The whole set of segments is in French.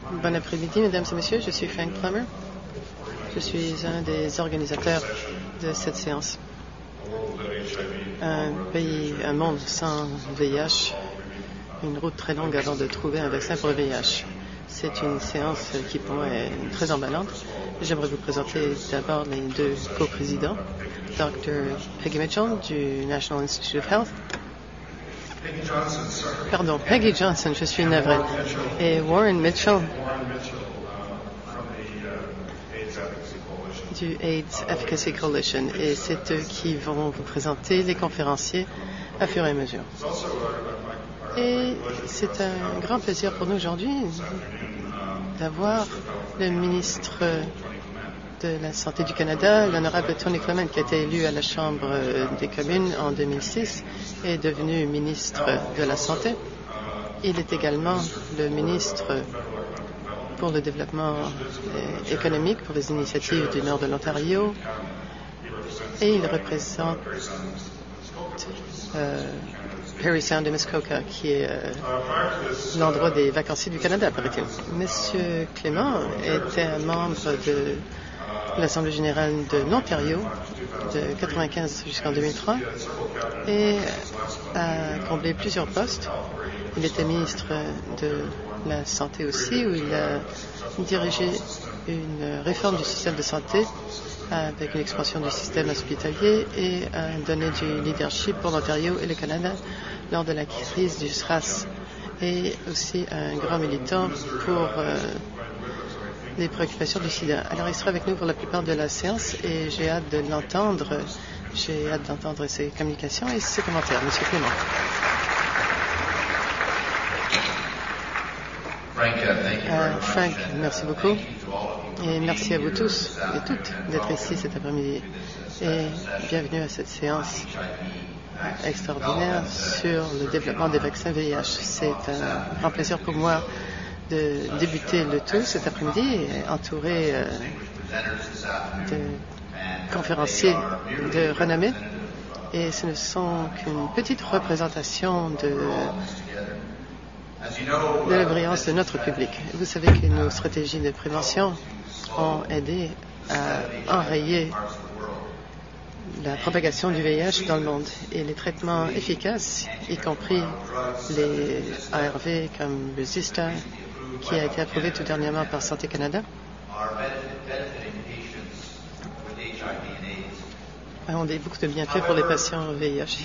Bon après-midi, mesdames et messieurs. Je suis Frank Plummer. Je suis un des organisateurs de cette séance. Un monde sans VIH, une route très longue avant de trouver un vaccin pour le VIH. C'est une séance qui pour moi est très emballante. J'aimerais vous présenter d'abord les deux co-présidents, Dr. Peggy Mitchell du National Institute of Health. Peggy Johnson, je suis navré. Et Warren Mitchell du AIDS Efficacy Coalition. Et c'est eux qui vont vous présenter les conférenciers à fur et à mesure. Et c'est un grand plaisir pour nous aujourd'hui d'avoir le ministre de la Santé du Canada, l'honorable Tony Clement, qui a été élu à la Chambre des communes en 2006 et est devenu ministre de la Santé. Il est également le ministre pour le développement économique, pour les initiatives du nord de l'Ontario, et il représente Parry Sound et Muskoka, qui est l'endroit des vacanciers du Canada, paraît-il. Monsieur Clément était un membre de l'Assemblée générale de l'Ontario de 1995 jusqu'en 2003 et a comblé plusieurs postes. Il était ministre de la Santé aussi, où il a dirigé une réforme du système de santé avec une expansion du système hospitalier et a donné du leadership pour l'Ontario et le Canada lors de la crise du SRAS, et aussi un grand militant pour les préoccupations du sida. Alors, il sera avec nous pour la plupart de la séance et j'ai hâte de l'entendre. J'ai hâte d'entendre ses communications et ses commentaires. Monsieur Clément. Frank, merci beaucoup. Et merci à vous tous et toutes d'être ici cet après-midi. Et bienvenue à cette séance extraordinaire sur le développement des vaccins VIH. C'est un grand plaisir pour moi de débuter le tout cet après-midi, entouré de conférenciers de renommée. Et ce ne sont qu'une petite représentation de la brillance de notre public. Vous savez que nos stratégies de prévention ont aidé à enrayer la propagation du VIH dans le monde, et les traitements efficaces, y compris les ARV comme le Zista, qui a été approuvé tout dernièrement par Santé Canada, ont beaucoup de bienfaits pour les patients VIH.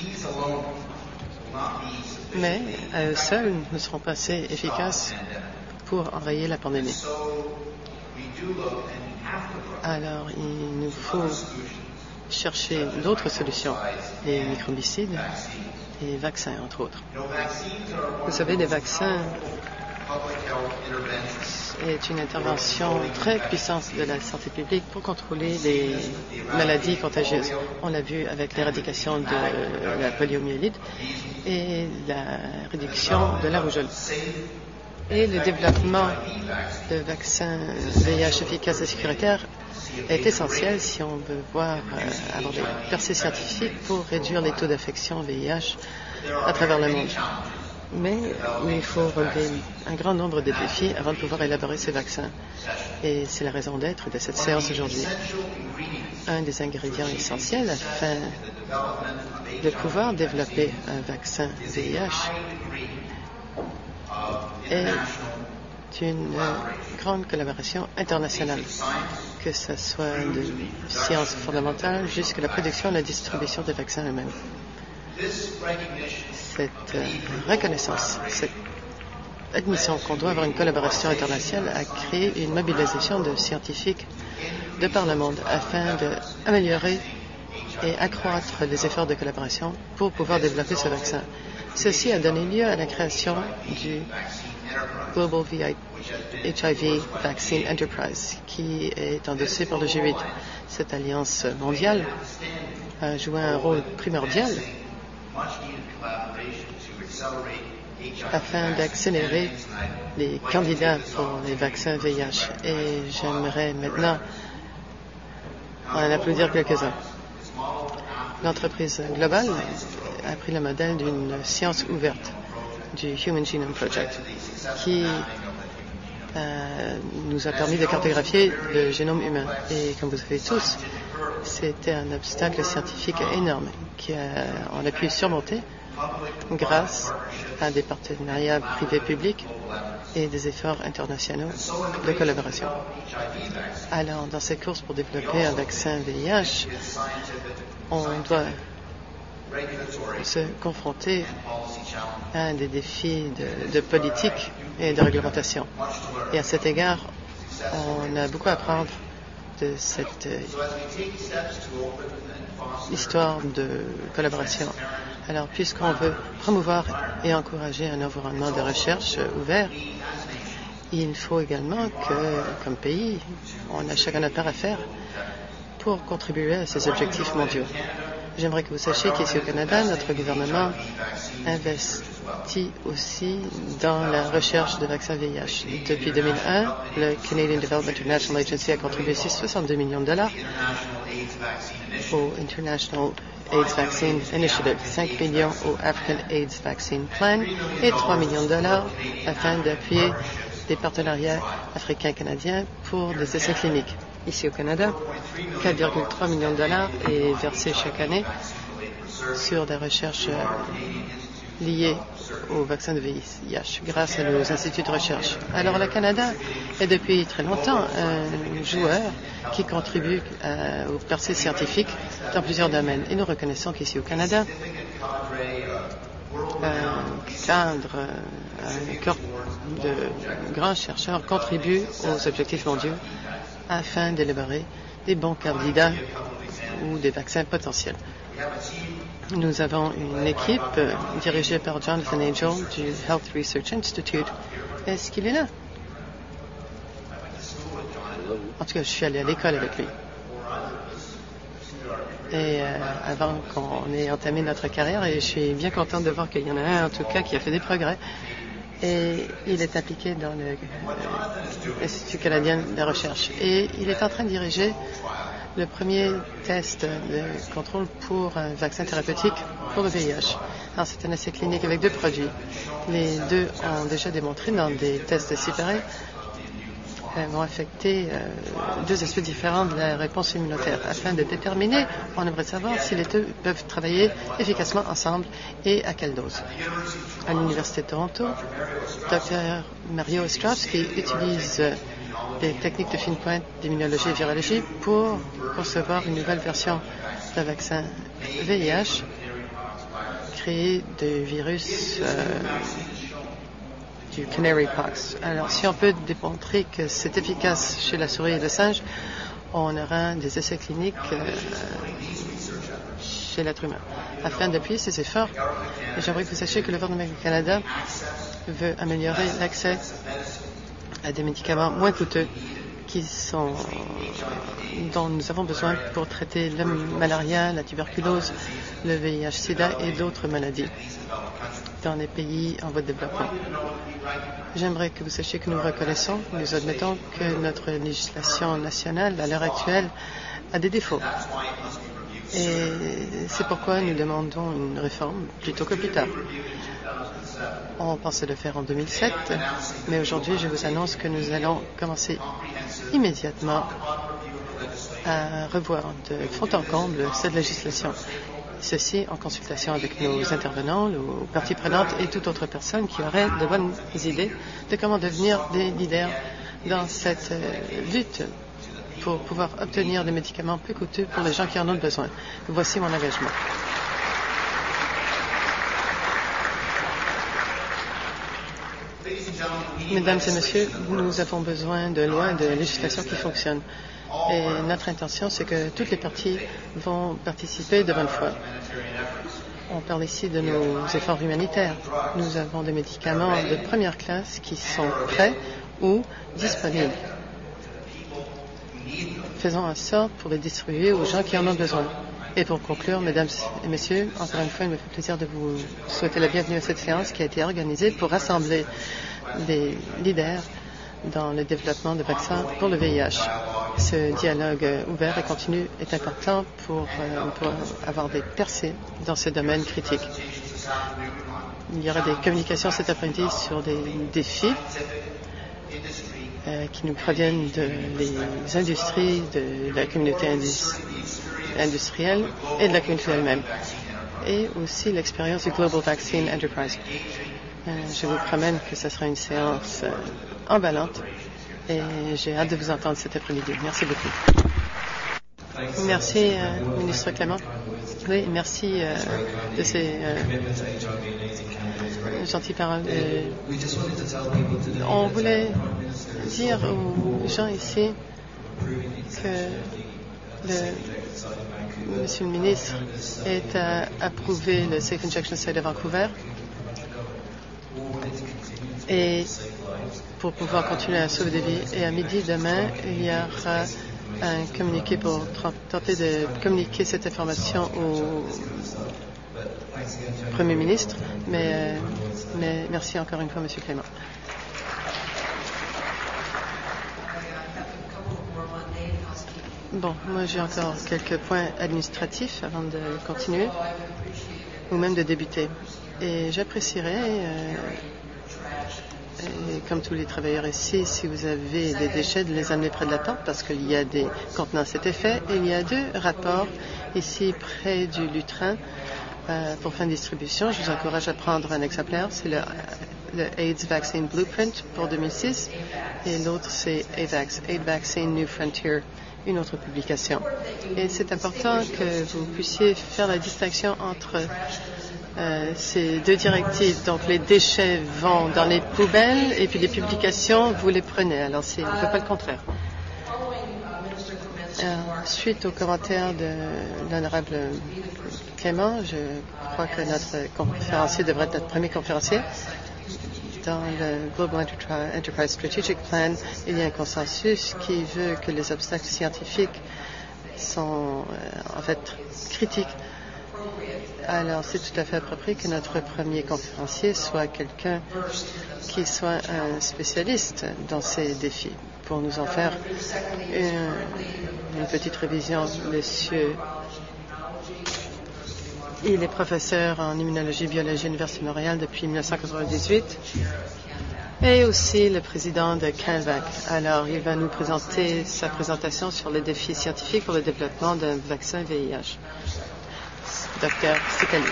Mais à eux seuls ne seront pas assez efficaces pour enrayer la pandémie. Alors, il nous faut chercher d'autres solutions, les microbicides et les vaccins, entre autres. Vous savez, les vaccins est une intervention très puissante de la santé publique pour contrôler les maladies contagieuses. On l'a vu avec l'éradication de la poliomyélite et la réduction de la rougeole. Et le développement de vaccins VIH efficaces et sécuritaires est essentiel si on veut avoir des percées scientifiques pour réduire les taux d'infection VIH à travers le monde. Mais il faut relever un grand nombre de défis avant de pouvoir élaborer ces vaccins. Et c'est la raison d'être de cette séance aujourd'hui. Un des ingrédients essentiels afin de pouvoir développer un vaccin VIH est une grande collaboration internationale, que ce soit de sciences fondamentales jusqu'à la production et la distribution des vaccins eux-mêmes. Cette reconnaissance, cette admission qu'on doit avoir une collaboration internationale a créé une mobilisation de scientifiques de par le monde afin d'améliorer et accroître les efforts de collaboration pour pouvoir développer ce vaccin. Ceci a donné lieu à la création du Global HIV Vaccine Enterprise, qui est endossé par le G8. Cette alliance mondiale a joué un rôle primordial afin d'accélérer les candidats pour les vaccins VIH. Et j'aimerais maintenant en applaudir quelques-uns. L'entreprise globale a pris le modèle d'une science ouverte, du Human Genome Project, qui nous a permis de cartographier le génome humain. Et comme vous savez tous, c'était un obstacle scientifique énorme qu'on a pu surmonter grâce à des partenariats privés-publics et des efforts internationaux de collaboration. Alors, dans cette course pour développer un vaccin VIH, on doit se confronter à un des défis de politique et de réglementation. Et à cet égard, on a beaucoup à apprendre de cette histoire de collaboration. Alors, puisqu'on veut promouvoir et encourager un environnement de recherche ouvert, il faut également que, comme pays, on a chacun notre part à faire pour contribuer à ces objectifs mondiaux. J'aimerais que vous sachiez qu'ici au Canada, notre gouvernement investit aussi dans la recherche de vaccins VIH. Depuis 2001, le Canadian Development International Agency a contribué 62 millions de dollars au International AIDS Vaccine Initiative, 5 millions au African AIDS Vaccine Plan et 3 millions de dollars afin d'appuyer des partenariats africains-canadiens pour des essais cliniques. Ici au Canada, 4,3 millions de dollars est versé chaque année sur des recherches liées au vaccin de VIH grâce à nos instituts de recherche. Alors le Canada est depuis très longtemps un joueur qui contribue aux percées scientifiques dans plusieurs domaines. Et nous reconnaissons qu'ici au Canada, un cadre, un corps de grands chercheurs contribue aux objectifs mondiaux afin d'élaborer des bons candidats ou des vaccins potentiels. Nous avons une équipe dirigée par Jonathan Angel du Health Research Institute. Est-ce qu'il est là? En tout cas, je suis allé à l'école avec lui. Et avant qu'on ait entamé notre carrière, et je suis bien contente de voir qu'il y en a un, en tout cas, qui a fait des progrès. Et il est impliqué dans l'Institut canadien de recherche. Et il est en train de diriger le premier test de contrôle pour un vaccin thérapeutique pour le VIH. Alors, c'est un essai clinique avec 2 produits. Les 2 ont déjà démontré dans des tests séparés vont affecter 2 aspects différents de la réponse immunitaire. Afin de déterminer, on aimerait savoir si les 2 peuvent travailler efficacement ensemble et à quelle dose. À l'Université de Toronto, Dr Mario Ostrowski utilise des techniques de fine pointe d'immunologie et virologie pour concevoir une nouvelle version d'un vaccin VIH créé de virus du Canary Pox. Alors, si on peut démontrer que c'est efficace chez la souris et le singe, on aura des essais cliniques chez l'être humain. Afin d'appuyer ces efforts, j'aimerais que vous sachiez que le gouvernement du Canada veut améliorer l'accès à des médicaments moins coûteux dont nous avons besoin pour traiter le malaria, la tuberculose, le VIH-Sida et d'autres maladies dans les pays en voie de développement. J'aimerais que vous sachiez que nous reconnaissons, nous admettons que notre législation nationale, à l'heure actuelle, a des défauts. Et c'est pourquoi nous demandons une réforme plutôt que plus tard. On pensait le faire en 2007, mais aujourd'hui, je vous annonce que nous allons commencer immédiatement à revoir de fond en comble cette législation. Ceci en consultation avec nos intervenants, nos parties prenantes et toute autre personne qui aurait de bonnes idées de comment devenir des leaders dans cette lutte pour pouvoir obtenir des médicaments plus coûteux pour les gens qui en ont besoin. Voici mon engagement. Mesdames et messieurs, nous avons besoin de lois et de législation qui fonctionnent. Et notre intention, c'est que toutes les parties vont participer de bonne foi. On parle ici de nos efforts humanitaires. Nous avons des médicaments de première classe qui sont prêts ou disponibles. Faisons en sorte pour les distribuer aux gens qui en ont besoin. Et pour conclure, mesdames et messieurs, encore une fois, il me fait plaisir de vous souhaiter la bienvenue à cette séance qui a été organisée pour rassembler des leaders dans le développement de vaccins pour le VIH. Ce dialogue ouvert et continu est important pour avoir des percées dans ce domaine critique. Il y aura des communications cet après-midi sur des défis qui nous proviennent des industries, de la communauté industrielle et de la communauté elle-même. Et aussi l'expérience du Global Vaccine Enterprise. Je vous promets que ce sera une séance emballante et j'ai hâte de vous entendre cet après-midi. Merci beaucoup. Merci, ministre Clément. Oui, merci de ces gentilles paroles. On voulait dire aux gens ici que Monsieur le ministre est à approuver le Safe Injection Site de Vancouver et pour pouvoir continuer à sauver des vies. Et à midi demain, il y aura un communiqué pour tenter de communiquer cette information au Premier ministre. Mais merci encore une fois, Monsieur Clément. Bon, moi j'ai encore quelques points administratifs avant de continuer ou même de débuter. Et j'apprécierais, comme tous les travailleurs ici, si vous avez des déchets, de les amener près de la tente parce qu'il y a des contenants à cet effet. Et il y a 2 rapports ici près du lutrin pour fin de distribution. Je vous encourage à prendre un exemplaire. C'est le AIDS Vaccine Blueprint pour 2006 et l'autre c'est AIDS Vaccine New Frontier, une autre publication. Et c'est important que vous puissiez faire la distinction entre ces 2 directives. Donc les déchets vont dans les poubelles et puis les publications, vous les prenez. Alors on ne fait pas le contraire. Suite aux commentaires de l'honorable Clément, je crois que notre conférencier devrait être notre premier conférencier. Dans le Global Enterprise Strategic Plan, il y a un consensus qui veut que les obstacles scientifiques sont en fait critiques. Alors, c'est tout à fait approprié que notre premier conférencier soit quelqu'un qui soit un spécialiste dans ces défis. Pour nous en faire une petite révision, monsieur, il est professeur en immunologie et biologie à l'Université de Montréal depuis 1998 et aussi le président de CanVac. Alors, il va nous présenter sa présentation sur les défis scientifiques pour le développement d'un vaccin VIH. Docteur Stéphanie.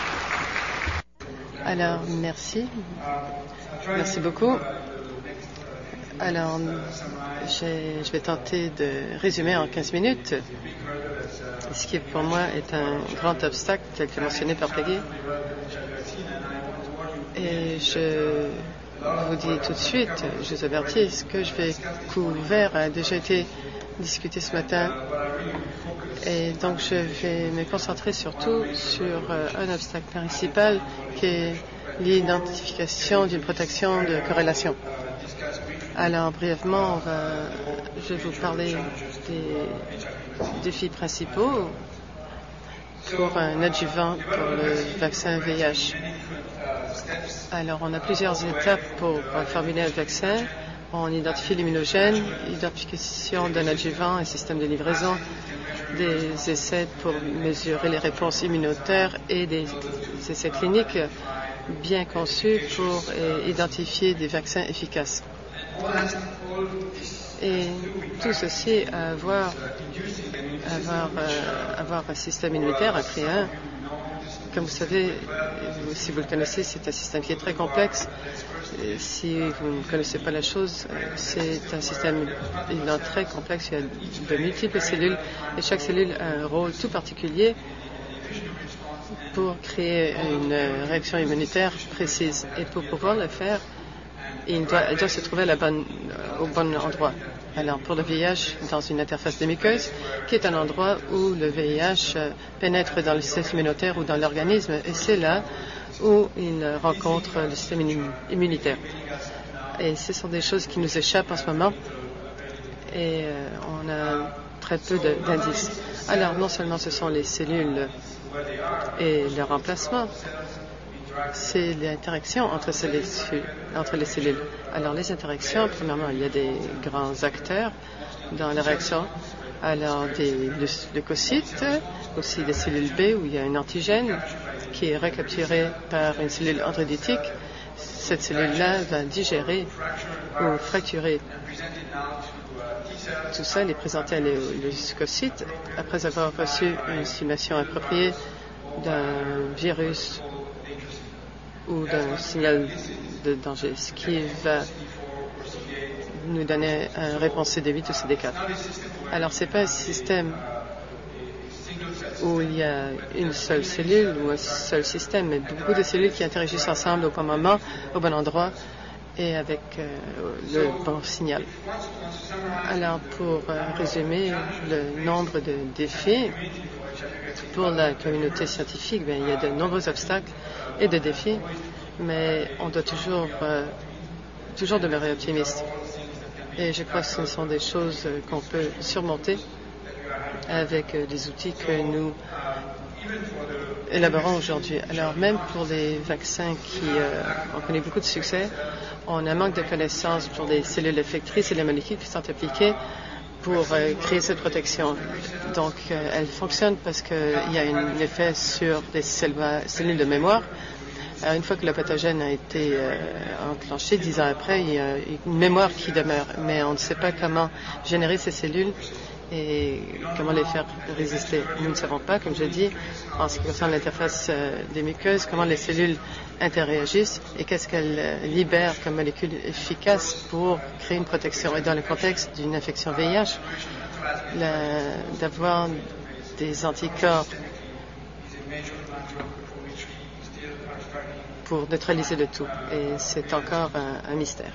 Alors, merci. Merci beaucoup. Alors, je vais tenter de résumer en 15 minutes ce qui pour moi est un grand obstacle, tel que mentionné par Peggy. Et je vous dis tout de suite, je vous avertis, ce que je vais couvrir a déjà été discuté ce matin. Et donc, je vais me concentrer surtout sur un obstacle principal qui est l'identification d'une protection de corrélation. Alors, brièvement, je vais vous parler des défis principaux pour un adjuvant pour le vaccin VIH. Alors, on a plusieurs étapes pour formuler un vaccin. On identifie l'immunogène, identification d'un adjuvant, un système de livraison, des essais pour mesurer les réponses immunitaires et des essais cliniques bien conçus pour identifier des vaccins efficaces. Et tout ceci à avoir un système immunitaire, un créer. Comme vous savez, si vous le connaissez, c'est un système qui est très complexe. Si vous ne connaissez pas la chose, c'est un système évidemment très complexe. Il y a de multiples cellules et chaque cellule a un rôle tout particulier pour créer une réaction immunitaire précise. Et pour pouvoir le faire, il doit se trouver au bon endroit. Alors, pour le VIH, dans une interface de muqueuse, qui est un endroit où le VIH pénètre dans le système immunitaire ou dans l'organisme, et c'est là où il rencontre le système immunitaire. Et ce sont des choses qui nous échappent en ce moment, et on a très peu d'indices. Alors, non seulement ce sont les cellules et leur emplacement, c'est l'interaction entre les cellules. Alors, les interactions, premièrement, il y a des grands acteurs dans la réaction. Alors, des leucocytes, aussi des cellules B où il y a un antigène qui est recapturé par une cellule dendritique. cette cellule-là va digérer ou fracturer tout ça, les présenter à leucocytes après avoir reçu une stimulation appropriée d'un virus ou d'un signal de danger, ce qui va nous donner une réponse CD8 ou CD4. Alors, ce n'est pas un système où il y a une seule cellule ou un seul système, mais beaucoup de cellules qui interagissent ensemble au bon moment, au bon endroit et avec le bon signal. Alors, pour résumer le nombre de défis pour la communauté scientifique, il y a de nombreux obstacles et de défis, mais on doit toujours demeurer optimiste. Et je crois que ce sont des choses qu'on peut surmonter avec des outils que nous élaborons aujourd'hui. Alors, même pour les vaccins qui ont connu beaucoup de succès, on a un manque de connaissances pour les cellules effectrices et les molécules qui sont appliquées pour créer cette protection. Donc, elle fonctionne parce qu'il y a un effet sur des cellules de mémoire. Alors, une fois que le pathogène a été enclenché, 10 ans après, il y a une mémoire qui demeure. Mais on ne sait pas comment générer ces cellules et comment les faire résister. Nous ne savons pas, comme je dis, en ce qui concerne l'interface des muqueuses, comment les cellules interagissent et qu'est-ce qu'elles libèrent comme molécules efficaces pour créer une protection. Et dans le contexte d'une infection VIH, d'avoir des anticorps pour neutraliser le tout. Et c'est encore un mystère.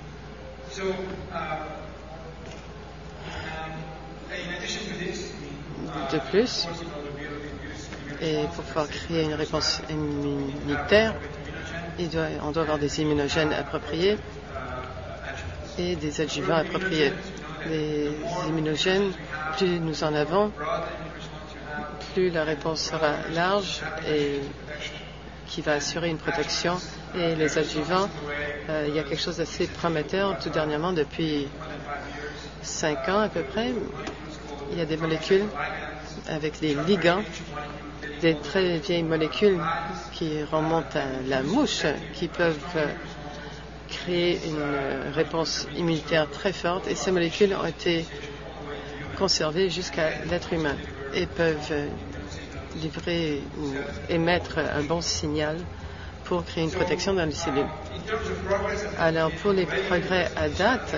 De plus, et pour pouvoir créer une réponse immunitaire, on doit avoir des immunogènes appropriés et des adjuvants appropriés. Les immunogènes, plus nous en avons, plus la réponse sera large et qui va assurer une protection. Et les adjuvants, il y a quelque chose d'assez prometteur. Tout dernièrement, depuis 5 ans à peu près, il y a des molécules avec les ligands, des très vieilles molécules qui remontent à la mouche, qui peuvent créer une réponse immunitaire très forte. Et ces molécules ont été conservées jusqu'à l'être humain et peuvent livrer ou émettre un bon signal pour créer une protection dans les cellules. Alors, pour les progrès à date,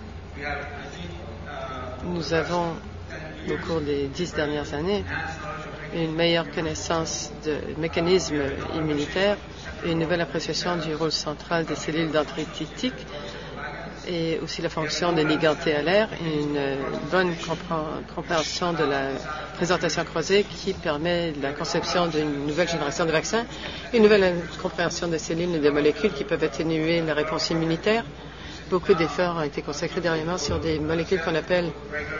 nous avons, au cours des 10 dernières années, une meilleure connaissance de mécanismes immunitaires, une nouvelle appréciation du rôle central des cellules dendritiques et aussi la fonction des ligands TLR, une bonne compréhension de la présentation croisée qui permet la conception d'une nouvelle génération de vaccins, une nouvelle compréhension des cellules et des molécules qui peuvent atténuer la réponse immunitaire. Beaucoup d'efforts ont été consacrés dernièrement sur des molécules qu'on appelle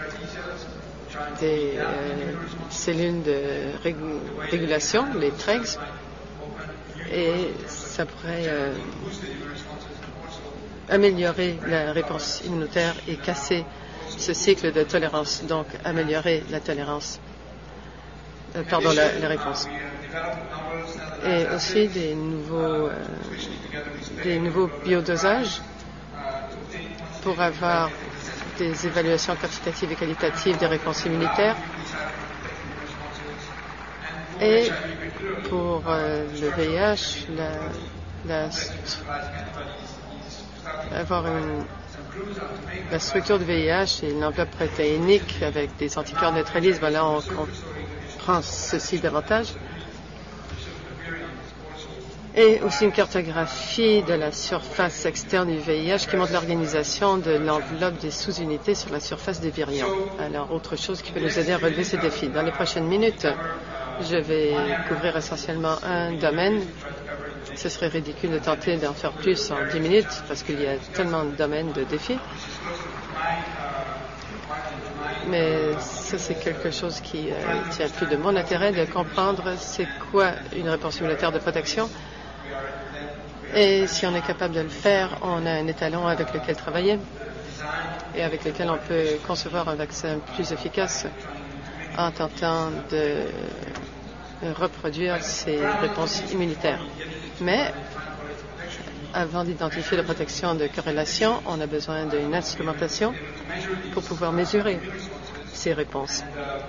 des cellules de régulation, les TREGs, et ça pourrait améliorer la réponse immunitaire et casser ce cycle de tolérance, donc améliorer la tolérance, la réponse. Et aussi des nouveaux biodosages pour avoir des évaluations quantitatives et qualitatives des réponses immunitaires. Et pour le VIH, avoir la structure du VIH et l'enveloppe protéinique avec des anticorps neutralisés, là on comprend ceci davantage. Et aussi une cartographie de la surface externe du VIH qui montre l'organisation de l'enveloppe des sous-unités sur la surface des virions. Alors, autre chose qui peut nous aider à relever ces défis. Dans les prochaines minutes, je vais couvrir essentiellement un domaine. Ce serait ridicule de tenter d'en faire plus en 10 minutes parce qu'il y a tellement de domaines de défis. Mais ça, c'est quelque chose qui tient plus de mon intérêt de comprendre c'est quoi une réponse immunitaire de protection. Et si on est capable de le faire, on a un étalon avec lequel travailler et avec lequel on peut concevoir un vaccin plus efficace en tentant de reproduire ces réponses immunitaires. Mais Avant d'identifier la protection de corrélation, on a besoin d'une instrumentation pour pouvoir mesurer ces réponses.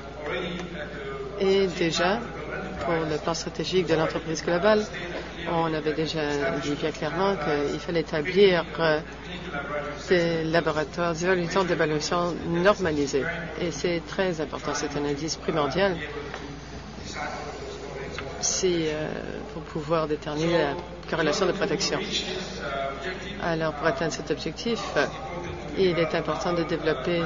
Et déjà, pour le plan stratégique de l'entreprise globale, on avait déjà dit bien clairement qu'il fallait établir des laboratoires d'évaluation normalisés. Et c'est très important, c'est un indice primordial pour pouvoir déterminer la corrélation de protection. Alors, pour atteindre cet objectif, il est important de développer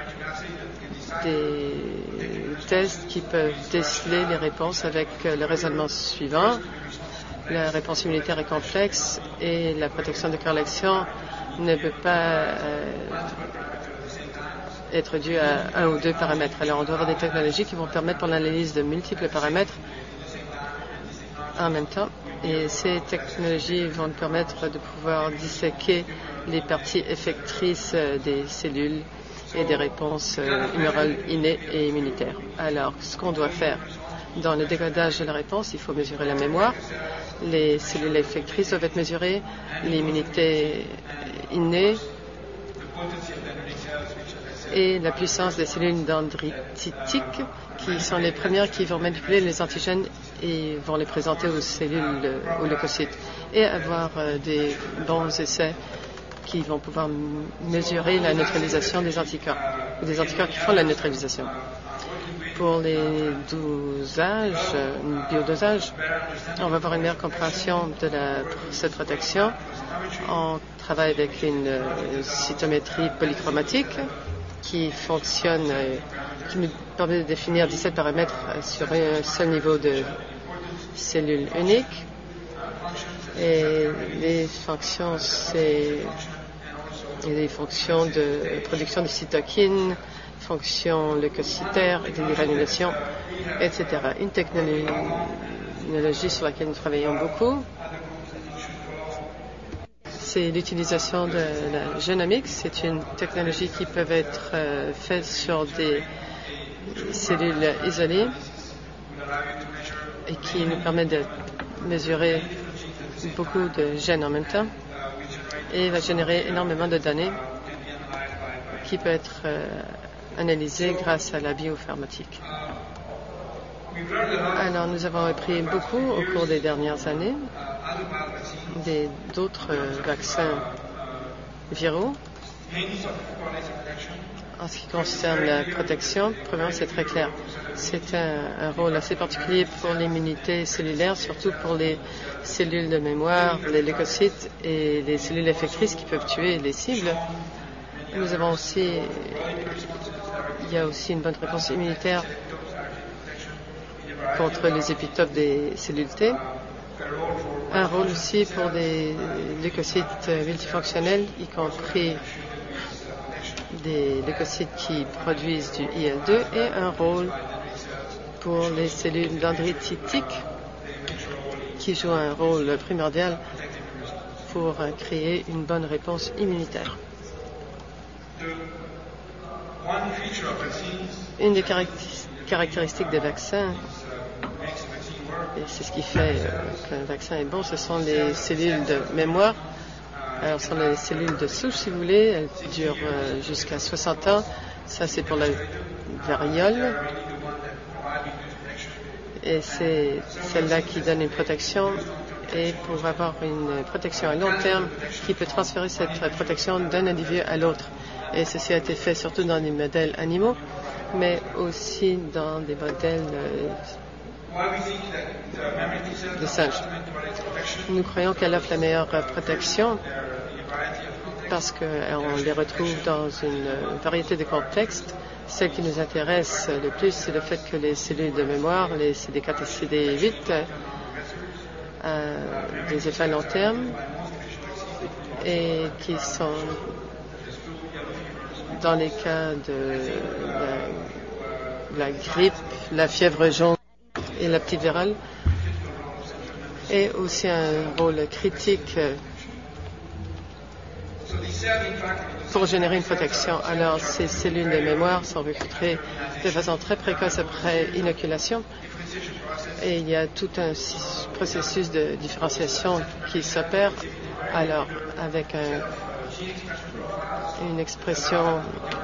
des tests qui peuvent déceler les réponses avec le raisonnement suivant. La réponse immunitaire est complexe et la protection de corrélation ne peut pas être due à un ou deux paramètres. Alors, on doit avoir des technologies qui vont permettre pour l'analyse de multiples paramètres en même temps. Et ces technologies vont nous permettre de pouvoir disséquer les parties effectrices des cellules et des réponses humorales innées et immunitaires. Alors, ce qu'on doit faire dans le décodage de la réponse, il faut mesurer la mémoire. Les cellules effectrices doivent être mesurées, l'immunité innée et la puissance des cellules dendritiques qui sont les premières qui vont manipuler les antigènes et vont les présenter aux cellules, aux leucocytes, et avoir des bons essais qui vont pouvoir mesurer la neutralisation des anticorps, ou des anticorps qui font la neutralisation. Pour les biodosages, on va avoir une meilleure compréhension de cette protection. On travaille avec une cytométrie polychromatique qui fonctionne, qui nous permet de définir 17 paramètres sur un seul niveau de cellule unique. Et les fonctions, c'est les fonctions de production de cytokines, fonctions leucocytaires, de granulation, etc. Une technologie sur laquelle nous travaillons beaucoup, c'est l'utilisation de la génomique. C'est une technologie qui peut être faite sur des cellules isolées et qui nous permet de mesurer beaucoup de gènes en même temps et va générer énormément de données qui peut être analysées grâce à la bioinformatique. Alors, nous avons appris beaucoup au cours des dernières années d'autres vaccins viraux. En ce qui concerne la protection, premièrement, c'est très clair. C'est un rôle assez particulier pour l'immunité cellulaire, surtout pour les cellules de mémoire, les leucocytes et les cellules effectrices qui peuvent tuer les cibles. Nous avons aussi, il y a aussi une bonne réponse immunitaire contre les épitopes des cellules T. Un rôle aussi pour des leucocytes multifonctionnels, y compris des leucocytes qui produisent du IL-2, et un rôle pour les cellules dendritiques qui jouent un rôle primordial pour créer une bonne réponse immunitaire. Une des caractéristiques des vaccins, et c'est ce qui fait qu'un vaccin est bon, ce sont les cellules de mémoire. Alors, ce sont les cellules de souche, si vous voulez. Elles durent jusqu'à 60 ans. Ça, c'est pour la variole. Et c'est celle-là qui donne une protection. Et pour avoir une protection à long terme, qui peut transférer cette protection d'un individu à l'autre. Et ceci a été fait surtout dans des modèles animaux, mais aussi dans des modèles de singes. Nous croyons qu'elle offre la meilleure protection parce qu'on les retrouve dans une variété de contextes. Celle qui nous intéresse le plus, c'est le fait que les cellules de mémoire, les CD4 et CD8, des effets à long terme et qui sont dans les cas de la grippe, la fièvre jaune et la petite vérole, et aussi un rôle critique pour générer une protection. Alors, ces cellules de mémoire sont recrutées de façon très précoce après inoculation, et il y a tout un processus de différenciation qui s'opère Alors, avec une expression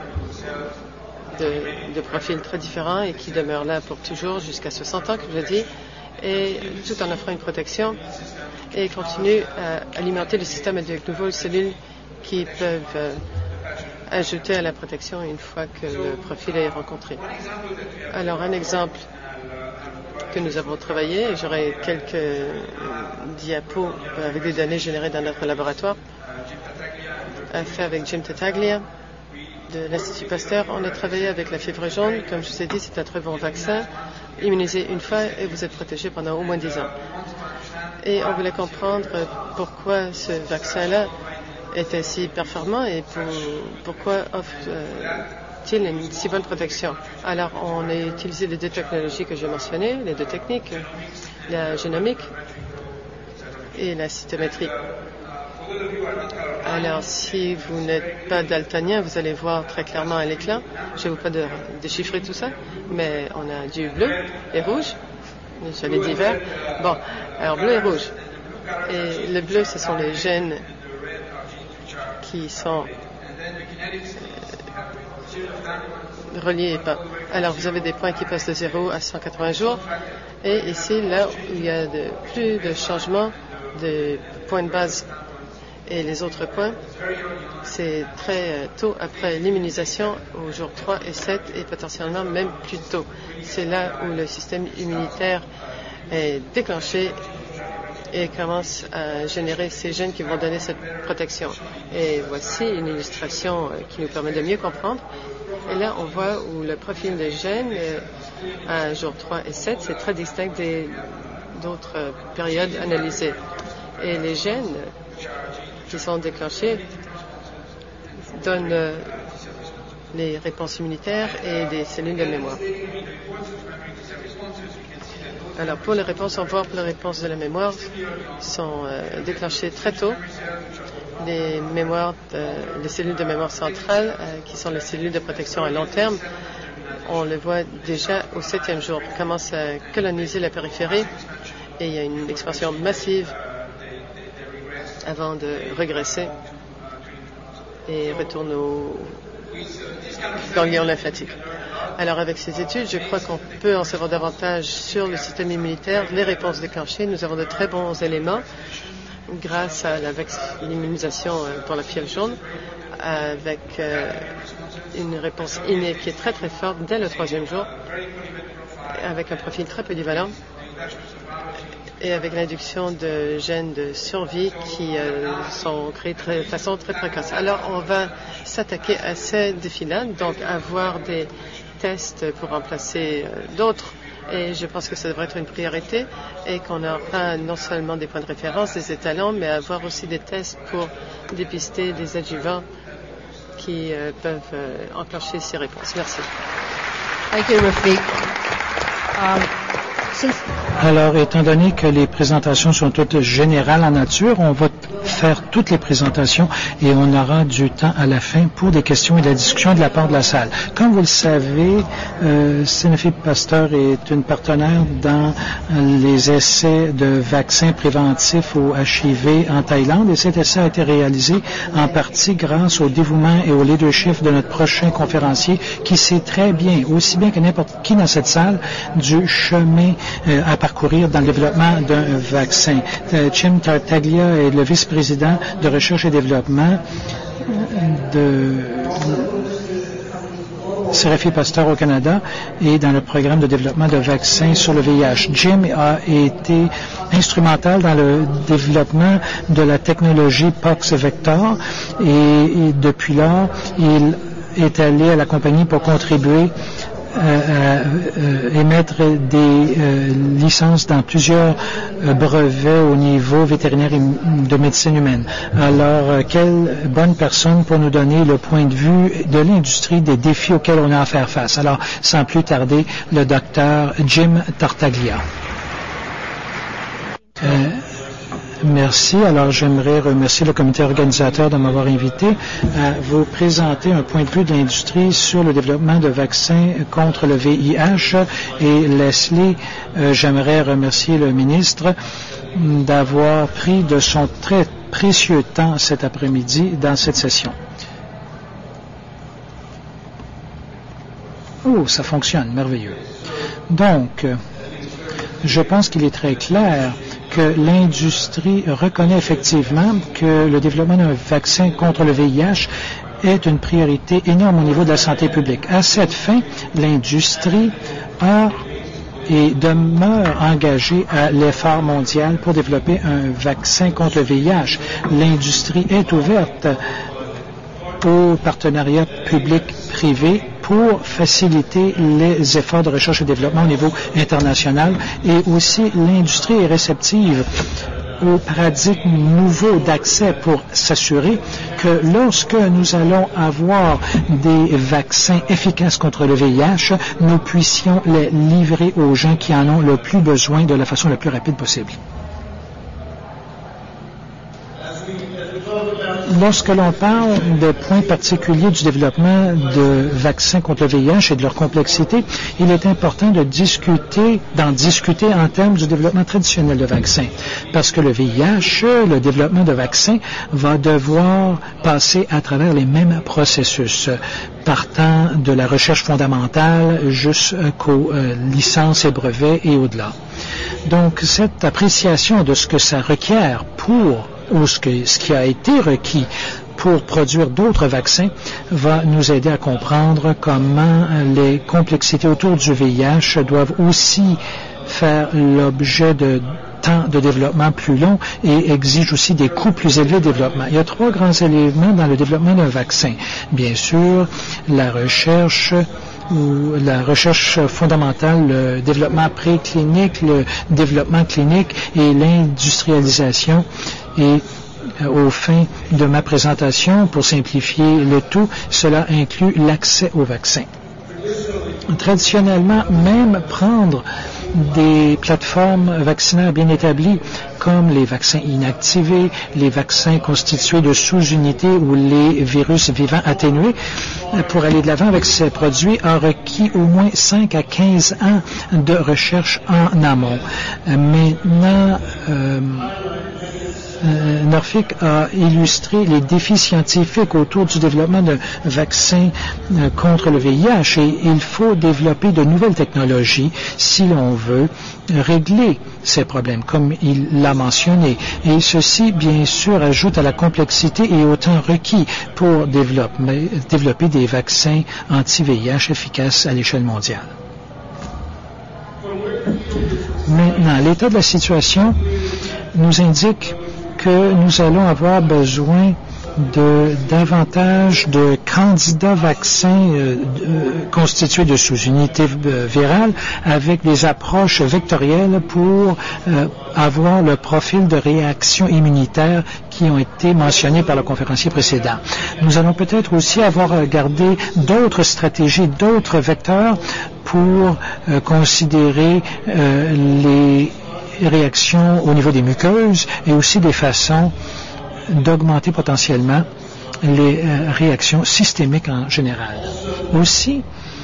de profil très différent et qui demeure là pour toujours jusqu'à 60 ans, comme je l'ai dit, et tout en offrant une protection et continue à alimenter le système avec de nouvelles cellules qui peuvent ajouter à la protection une fois que le profil est rencontré. Alors, un exemple que nous avons travaillé, et j'aurai quelques diapos avec des données générées dans notre laboratoire, fait avec Jim Tartaglia de l'Institut Pasteur. On a travaillé avec la fièvre jaune. Comme je vous ai dit, c'est un très bon vaccin. Immunisé une fois et vous êtes protégé pendant au moins 10 ans. Et on voulait comprendre pourquoi ce vaccin-là était si performant et pourquoi offre-t-il une si bonne protection. Alors, on a utilisé les deux technologies que j'ai mentionnées, les deux techniques, la génomique et la cytométrie. Alors, si vous n'êtes pas daltonien, vous allez voir très clairement à l'éclat. Je ne vais pas déchiffrer tout ça, mais on a du bleu et rouge. J'allais dire vert. Bon, alors bleu et rouge. Et le bleu, ce sont les gènes qui sont reliés et pas. Alors, vous avez des points qui passent de 0 à 180 jours. Et ici, là, il y a plus de changements de points de base. Et les autres points, c'est très tôt après l'immunisation, au jour 3 et 7, et potentiellement même plus tôt. C'est là où le système immunitaire est déclenché et commence à générer ces gènes qui vont donner cette protection. Et voici une illustration qui nous permet de mieux comprendre. Et là, on voit où le profil des gènes à jour 3 et 7, c'est très distinct d'autres périodes analysées. Et les gènes qui sont déclenchés donnent les réponses immunitaires et des cellules de mémoire. Alors, pour les réponses, on voit que les réponses de la mémoire sont déclenchées très tôt. Les cellules de mémoire centrale, qui sont les cellules de protection à long terme, on le voit déjà au 7e jour, commence à coloniser la périphérie et il y a une expansion massive avant de régresser et retourne au ganglion lymphatique. Alors, avec ces études, je crois qu'on peut en savoir davantage sur le système immunitaire, les réponses déclenchées. Nous avons de très bons éléments grâce à l'immunisation pour la fièvre jaune, avec une réponse innée qui est très très forte dès le 3e jour, avec un profil très polyvalent, et avec l'induction de gènes de survie qui sont créés de façon très précoce. Alors, on va s'attaquer à ces défis-là, donc avoir des tests pour remplacer d'autres. Et je pense que ça devrait être une priorité et qu'on aura non seulement des points de référence, des étalons, mais avoir aussi des tests pour dépister des adjuvants qui peuvent enclencher ces réponses. Merci. Thank you, Rafiq. Alors, étant donné que les présentations sont toutes générales en nature, on va faire toutes les présentations et on aura du temps à la fin pour des questions et de la discussion de la part de la salle. Comme vous le savez, Sanofi Pasteur est une partenaire dans les essais de vaccins préventifs au HIV en Thaïlande et cet essai a été réalisé en partie grâce au dévouement et au leadership de notre prochain conférencier qui sait très bien, aussi bien que n'importe qui dans cette salle, du chemin à parcourir dans le développement d'un vaccin. Jim Tartaglia est le vice-président de recherche et développement de Sanofi Pasteur au Canada et dans le programme de développement de vaccins sur le VIH. Jim a été instrumental dans le développement de la technologie Poxvector et depuis là, il est allé à la compagnie pour contribuer émettre des licences dans plusieurs brevets au niveau vétérinaire et de médecine humaine. Alors, quelle bonne personne pour nous donner le point de vue de l'industrie des défis auxquels on a à faire face. Alors, sans plus tarder, le docteur Jim Tartaglia. Merci. Alors, j'aimerais remercier le comité organisateur de m'avoir invité à vous présenter un point de vue de l'industrie sur le développement de vaccins contre le VIH. Et Leslie, j'aimerais remercier le ministre d'avoir pris de son très précieux temps cet après-midi dans cette session. Oh, ça fonctionne, merveilleux. Donc, je pense qu'il est très clair que l'industrie reconnaît effectivement que le développement d'un vaccin contre le VIH est une priorité énorme au niveau de la santé publique. À cette fin, l'industrie a et demeure engagée à l'effort mondial pour développer un vaccin contre le VIH. L'industrie est ouverte au partenariat public-privé pour faciliter les efforts de recherche et développement au niveau international, et aussi l'industrie est réceptive au paradigme nouveau d'accès pour s'assurer que lorsque nous allons avoir des vaccins efficaces contre le VIH, nous puissions les livrer aux gens qui en ont le plus besoin de la façon la plus rapide possible. Lorsque l'on parle de points particuliers du développement de vaccins contre le VIH et de leur complexité, il est important d'en discuter en termes du développement traditionnel de vaccins. Parce que le VIH, le développement de vaccins, va devoir passer à travers les mêmes processus, partant de la recherche fondamentale jusqu'aux licences et brevets et au-delà. Donc, cette appréciation de ce que ça requiert ou ce qui a été requis pour produire d'autres vaccins va nous aider à comprendre comment les complexités autour du VIH doivent aussi faire l'objet de temps de développement plus long et exigent aussi des coûts plus élevés de développement. Il y a 3 grands éléments dans le développement d'un vaccin. Bien sûr, la recherche fondamentale, le développement préclinique, le développement clinique et l'industrialisation. Et aux fins de ma présentation, pour simplifier le tout, cela inclut l'accès aux vaccins. Traditionnellement, même prendre des plateformes vaccinaires bien établies comme les vaccins inactivés, les vaccins constitués de sous-unités ou les virus vivants atténués, pour aller de l'avant avec ces produits a requis au moins 5 à 15 ans de recherche en amont. Maintenant, Norfolk a illustré les défis scientifiques autour du développement de vaccins contre le VIH et il faut développer de nouvelles technologies si l'on veut régler ces problèmes, comme il l'a mentionné. Et ceci, bien sûr, ajoute à la complexité et au temps requis pour développer des vaccins anti-VIH efficaces à l'échelle mondiale. Maintenant, l'état de la situation nous indique que nous allons avoir besoin de davantage de candidats vaccins constitués de sous-unités virales avec des approches vectorielles pour avoir le profil de réaction immunitaire qui ont été mentionnés par le conférencier précédent. Nous allons peut-être aussi avoir regardé d'autres stratégies, d'autres vecteurs pour considérer les réactions au niveau des muqueuses et aussi des façons d'augmenter potentiellement les réactions systémiques en général. Aussi,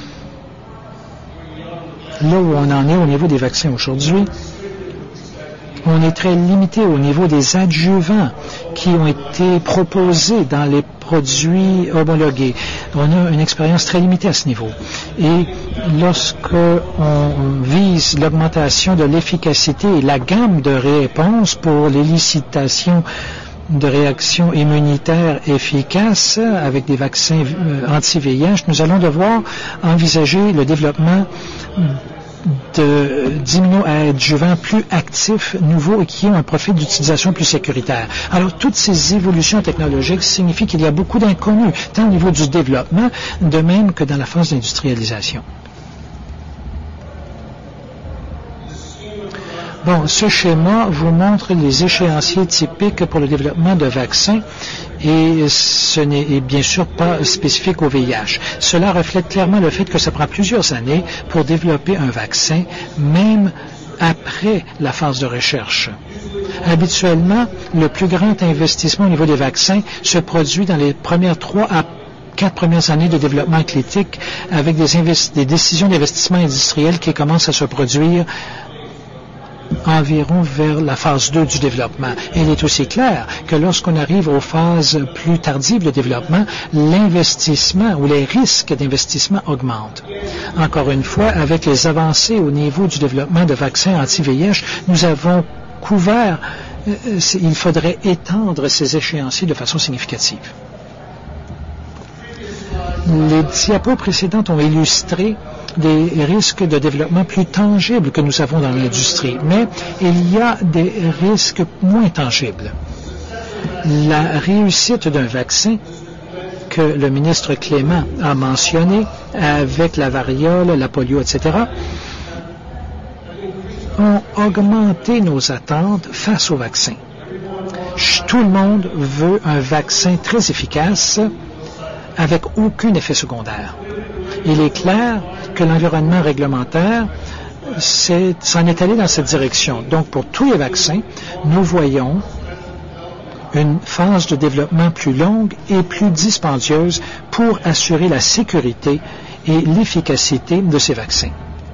là où on en est au niveau des vaccins aujourd'hui, on est très limité au niveau des adjuvants qui ont été proposés dans les produits homologués. On a une expérience très limitée à ce niveau. Et lorsque on vise l'augmentation de l'efficacité et la gamme de réponses pour l'élicitation de réactions immunitaires efficaces avec des vaccins anti-VIH, nous allons devoir envisager le développement d'immunoadjuvants plus actifs, nouveaux et qui ont un profil d'utilisation plus sécuritaire. Alors, toutes ces évolutions technologiques signifient qu'il y a beaucoup d'inconnus, tant au niveau du développement, de même que dans la phase d'industrialisation. Bon, ce schéma vous montre les échéanciers typiques pour le développement de vaccins et ce n'est bien sûr pas spécifique au VIH. Cela reflète clairement le fait que ça prend plusieurs années pour développer un vaccin, même après la phase de recherche. Habituellement, le plus grand investissement au niveau des vaccins se produit dans les premières 3 à 4 premières années de développement clinique avec des décisions d'investissement industriel qui commencent à se produire environ vers la phase 2 du développement. Et il est aussi clair que lorsqu'on arrive aux phases plus tardives de développement, l'investissement ou les risques d'investissement augmentent. Encore une fois, avec les avancées au niveau du développement de vaccins anti-VIH, nous avons couvert, il faudrait étendre ces échéanciers de façon significative. Les diapos précédentes ont illustré des risques de développement plus tangibles que nous avons dans l'industrie, mais il y a des risques moins tangibles. La réussite d'un vaccin que le ministre Clément a mentionné avec la variole, la polio, etc., ont augmenté nos attentes face au vaccin. Tout le monde veut un vaccin très efficace avec aucun effet secondaire. Il est clair que l'environnement réglementaire s'en est allé dans cette direction. Donc, pour tous les vaccins, nous voyons une phase de développement plus longue et plus dispendieuse pour assurer la sécurité et l'efficacité de ces vaccins.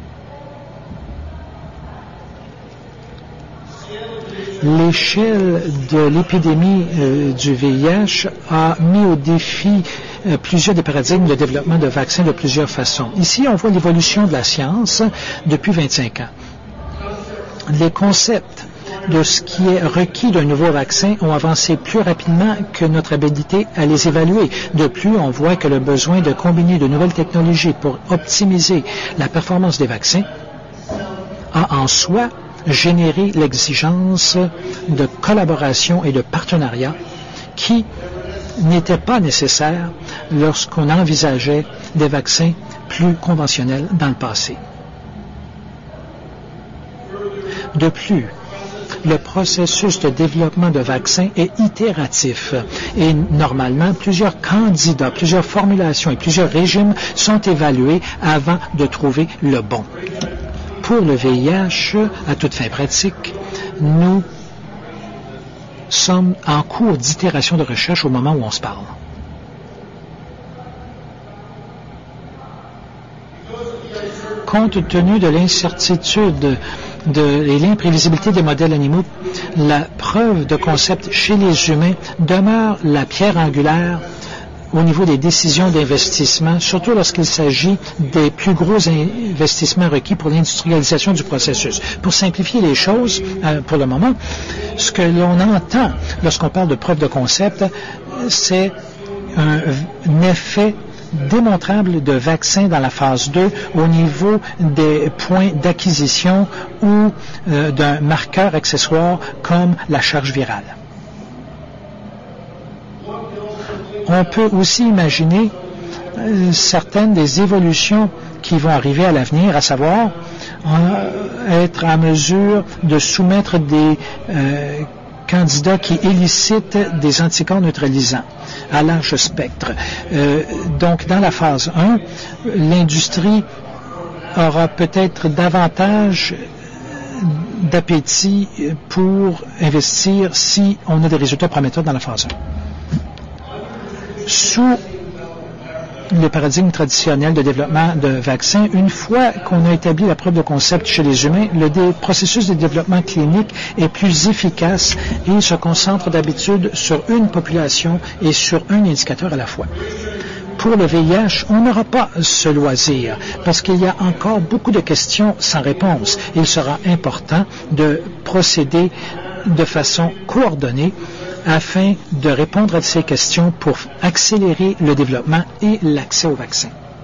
L'échelle de l'épidémie du VIH a mis au défi plusieurs des paradigmes de développement de vaccins de plusieurs façons. Ici, on voit l'évolution de la science depuis 25 ans. Les concepts de ce qui est requis d'un nouveau vaccin ont avancé plus rapidement que notre habilité à les évaluer. De plus, on voit que le besoin de combiner de nouvelles technologies pour optimiser la performance des vaccins a en soi généré l'exigence de collaboration et de partenariat qui n'était pas nécessaire lorsqu'on envisageait des vaccins plus conventionnels dans le passé. De plus, le processus de développement de vaccins est itératif et normalement, plusieurs candidats, plusieurs formulations et plusieurs régimes sont évalués avant de trouver le bon. Pour le VIH, à toute fin pratique, nous sommes en cours d'itération de recherche au moment où on se parle. Compte tenu de l'incertitude et l'imprévisibilité des modèles animaux, la preuve de concept chez les humains demeure la pierre angulaire au niveau des décisions d'investissement, surtout lorsqu'il s'agit des plus gros investissements requis pour l'industrialisation du processus. Pour simplifier les choses, pour le moment, ce que l'on entend lorsqu'on parle de preuve de concept, c'est un effet démontrable de vaccin dans la phase 2 au niveau des points d'acquisition ou d'un marqueur accessoire comme la charge virale. On peut aussi imaginer certaines des évolutions qui vont arriver à l'avenir, à savoir être en mesure de soumettre des candidats qui élicitent des anticorps neutralisants à large spectre. Donc, dans la phase 1, l'industrie aura peut-être davantage d'appétit pour investir si on a des résultats prometteurs dans la phase 1. Sous le paradigme traditionnel de développement de vaccins, une fois qu'on a établi la preuve de concept chez les humains, le processus de développement clinique est plus efficace et se concentre d'habitude sur une population et sur un indicateur à la fois. Pour le VIH, on n'aura pas ce loisir parce qu'il y a encore beaucoup de questions sans réponse. Il sera important de procéder de façon coordonnée afin de répondre à ces questions pour accélérer le développement et l'accès au vaccin.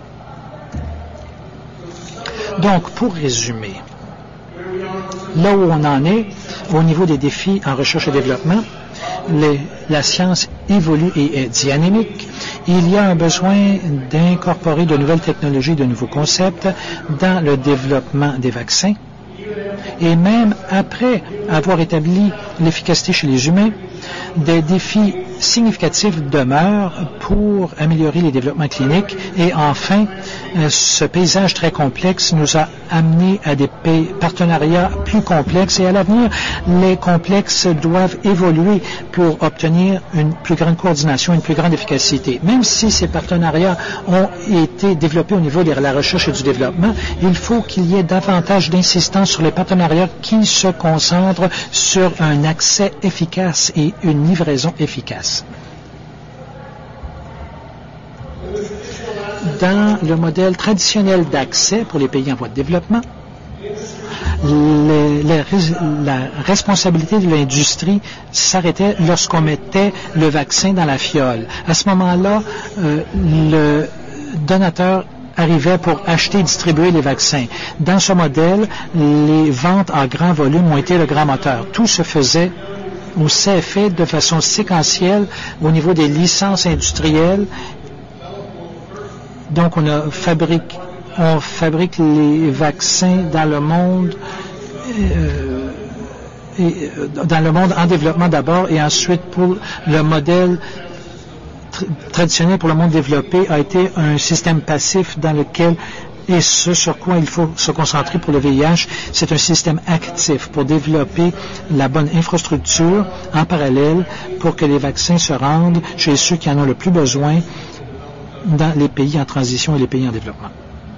Donc, pour résumer, là où on en est, au niveau des défis en recherche et développement, la science évolue et est dynamique. Il y a un besoin d'incorporer de nouvelles technologies, de nouveaux concepts dans le développement des vaccins. Et même après avoir établi l'efficacité chez les humains, des défis significatifs demeurent pour améliorer les développements cliniques et enfin ce paysage très complexe nous a amené à des partenariats plus complexes et à l'avenir, les complexes doivent évoluer pour obtenir une plus grande coordination, une plus grande efficacité. Même si ces partenariats ont été développés au niveau de la recherche et du développement, il faut qu'il y ait davantage d'insistance sur les partenariats qui se concentrent sur un accès efficace et une livraison efficace. Dans le modèle traditionnel d'accès pour les pays en voie de développement, la responsabilité de l'industrie s'arrêtait lorsqu'on mettait le vaccin dans la fiole. À ce moment-là, le donateur arrivait pour acheter et distribuer les vaccins. Dans ce modèle, les ventes en grand volume ont été le grand moteur. Tout se faisait ou s'est fait de façon séquentielle au niveau des licences industrielles. Donc, on fabrique les vaccins dans le monde en développement d'abord et ensuite pour le modèle traditionnel pour le monde développé a été un système passif dans lequel et ce sur quoi il faut se concentrer pour le VIH, c'est un système actif pour développer la bonne infrastructure en parallèle pour que les vaccins se rendent chez ceux qui en ont le plus besoin dans les pays en transition et les pays en développement.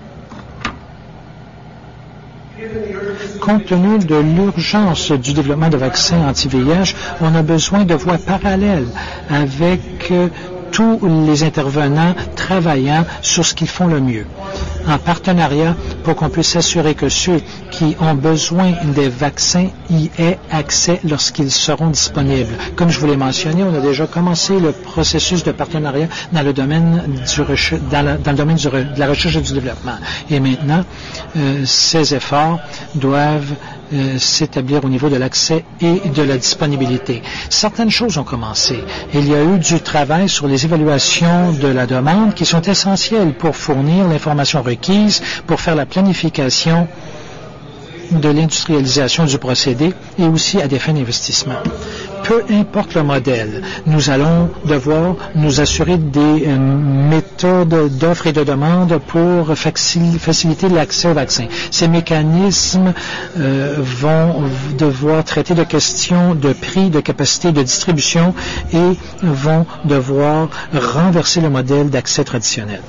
Compte tenu de l'urgence du développement de vaccins anti-VIH, on a besoin de voies parallèles avec tous les intervenants travaillant sur ce qu'ils font le mieux, en partenariat pour qu'on puisse s'assurer que ceux qui ont besoin des vaccins y aient accès lorsqu'ils seront disponibles. Comme je vous l'ai mentionné, on a déjà commencé le processus de partenariat dans le domaine de la recherche et du développement. Et maintenant, ces efforts doivent s'établir au niveau de l'accès et de la disponibilité. Certaines choses ont commencé. Il y a eu du travail sur les évaluations de la demande qui sont essentielles pour fournir l'information requise, pour faire la planification de l'industrialisation du procédé et aussi à des fins d'investissement. Peu importe le modèle, nous allons devoir nous assurer des méthodes d'offre et de demande pour faciliter l'accès aux vaccins. Ces mécanismes vont devoir traiter de questions de prix, de capacité de distribution et vont devoir renverser le modèle d'accès traditionnel.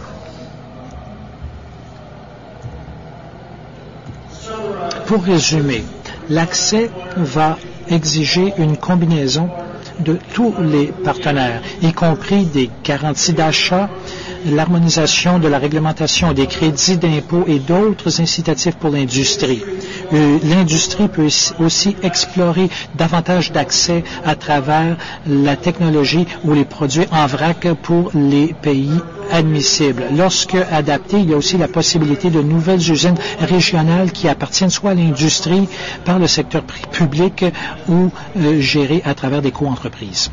Pour résumer, l'accès va exiger une combinaison de tous les partenaires, y compris des garanties d'achat, l'harmonisation de la réglementation des crédits d'impôt et d'autres incitatifs pour l'industrie. L'industrie peut aussi explorer davantage d'accès à travers la technologie ou les produits en vrac pour les pays admissibles. Lorsque adapté, il y a aussi la possibilité de nouvelles usines régionales qui appartiennent soit à l'industrie par le secteur public ou gérées à travers des co-entreprises.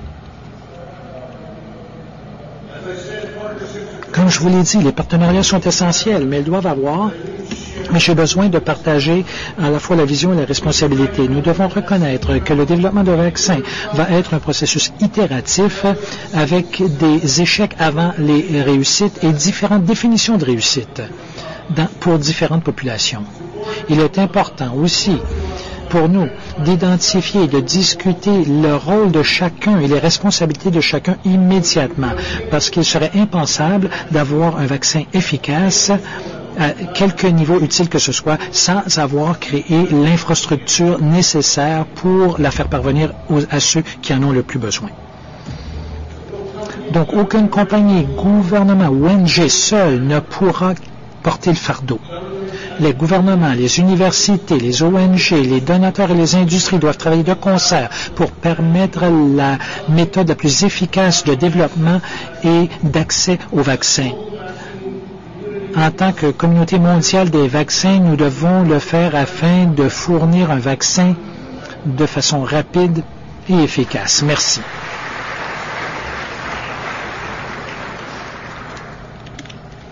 Comme je vous l'ai dit, les partenariats sont essentiels, mais ils doivent avoir. Mais j'ai besoin de partager à la fois la vision et la responsabilité. Nous devons reconnaître que le développement de vaccins va être un processus itératif avec des échecs avant les réussites et différentes définitions de réussite pour différentes populations. Il est important aussi pour nous d'identifier et de discuter le rôle de chacun et les responsabilités de chacun immédiatement, parce qu'il serait impensable d'avoir un vaccin efficace à quelque niveau utile que ce soit, sans avoir créé l'infrastructure nécessaire pour la faire parvenir à ceux qui en ont le plus besoin. Donc, aucune compagnie, gouvernement ou ONG seule ne pourra porter le fardeau. Les gouvernements, les universités, les ONG, les donateurs et les industries doivent travailler de concert pour permettre la méthode la plus efficace de développement et d'accès aux vaccins. En tant que communauté mondiale des vaccins, nous devons le faire afin de fournir un vaccin de façon rapide et efficace. Merci.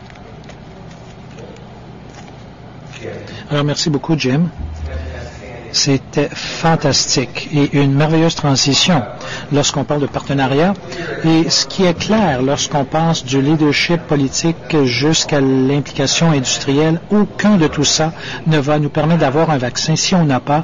Alors, merci beaucoup, Jim. C'était fantastique et une merveilleuse transition lorsqu'on parle de partenariat. Et ce qui est clair lorsqu'on passe du leadership politique jusqu'à l'implication industrielle, aucun de tout ça ne va nous permettre d'avoir un vaccin si on n'a pas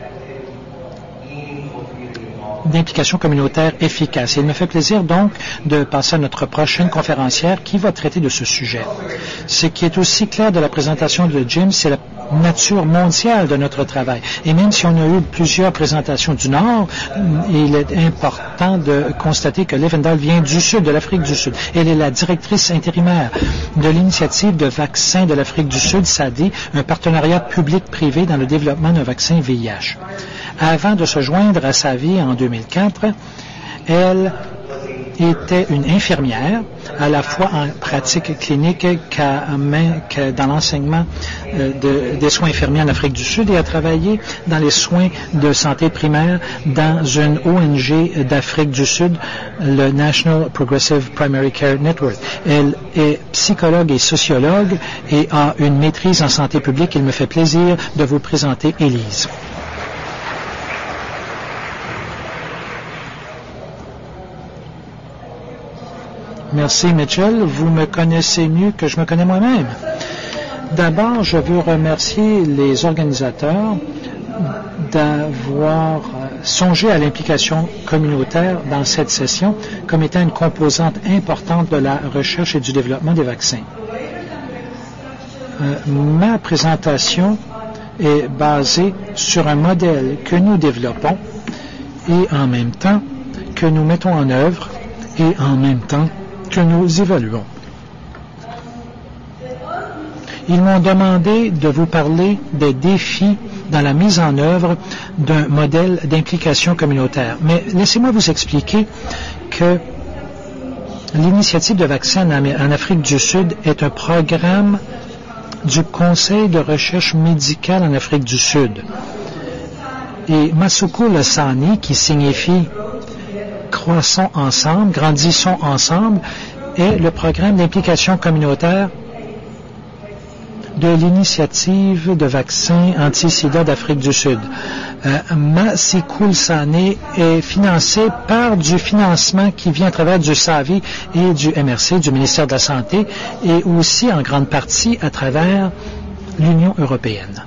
d'implication communautaire efficace. Et il me fait plaisir donc de passer à notre prochaine conférencière qui va traiter de ce sujet. Ce qui est aussi clair de la présentation de Jim, c'est la nature mondiale de notre travail. Et même si on a eu plusieurs présentations du Nord, il est important de constater que Levendal vient du Sud, de l'Afrique du Sud. Elle est la directrice intérimaire de l'initiative de vaccins de l'Afrique du Sud, SADI, un partenariat public-privé dans le développement d'un vaccin VIH. Avant de se joindre à SAVI en 2004, elle était une infirmière, à la fois en pratique clinique que dans l'enseignement des soins infirmiers en Afrique du Sud et a travaillé dans les soins de santé primaire dans une ONG d'Afrique du Sud, le National Progressive Primary Care Network. Elle est psychologue et sociologue et a une maîtrise en santé publique. Il me fait plaisir de vous présenter Élise. Merci, Mitchell. Vous me connaissez mieux que je me connais moi-même. D'abord, je veux remercier les organisateurs d'avoir songé à l'implication communautaire dans cette session comme étant une composante importante de la recherche et du développement des vaccins. Ma présentation est basée sur un modèle que nous développons et en même temps que nous mettons en œuvre et en même temps que nous évaluons. Ils m'ont demandé de vous parler des défis dans la mise en œuvre d'un modèle d'implication communautaire. Mais laissez-moi vous expliquer que l'initiative de vaccins en Afrique du Sud est un programme du Conseil de recherche médicale en Afrique du Sud. Et Masoko Lasani, qui signifie Croissons ensemble, grandissons ensemble, est le programme d'implication communautaire de l'initiative de vaccins anti-sida d'Afrique du Sud. Masiko Lasani est financé par du financement qui vient à travers du SAVI et du MRC, du ministère de la Santé, et aussi en grande partie à travers l'Union européenne.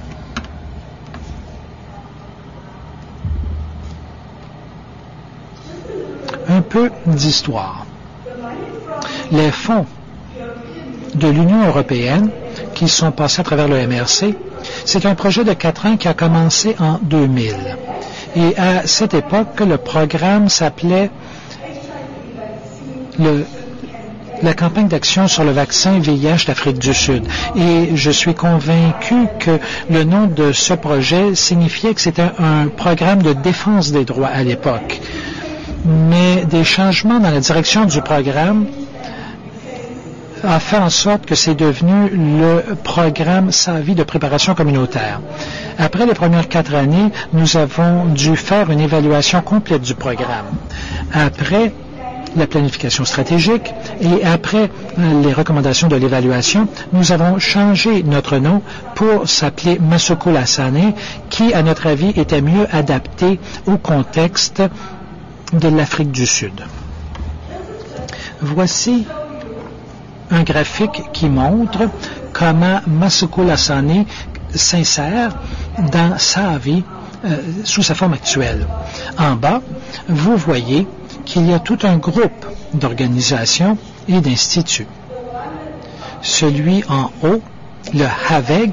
Un peu d'histoire. Les fonds de l'Union européenne qui sont passés à travers le MRC, c'est un projet de 4 ans qui a commencé en 2000. Et à cette époque, le programme s'appelait la campagne d'action sur le vaccin VIH d'Afrique du Sud. Et je suis convaincu que le nom de ce projet signifiait que c'était un programme de défense des droits à l'époque. Mais des changements dans la direction du programme a fait en sorte que c'est devenu le programme SAVI de préparation communautaire. Après les premières 4 années, nous avons dû faire une évaluation complète du programme. Après la planification stratégique et après les recommandations de l'évaluation, nous avons changé notre nom pour s'appeler Masoko Lasani, qui, à notre avis, était mieux adapté au contexte de l'Afrique du Sud. Voici un graphique qui montre comment Masoko Lasani s'insère dans SAVI sous sa forme actuelle. En bas, vous voyez qu'il y a tout un groupe d'organisations et d'instituts. Celui en haut, le HAVEG,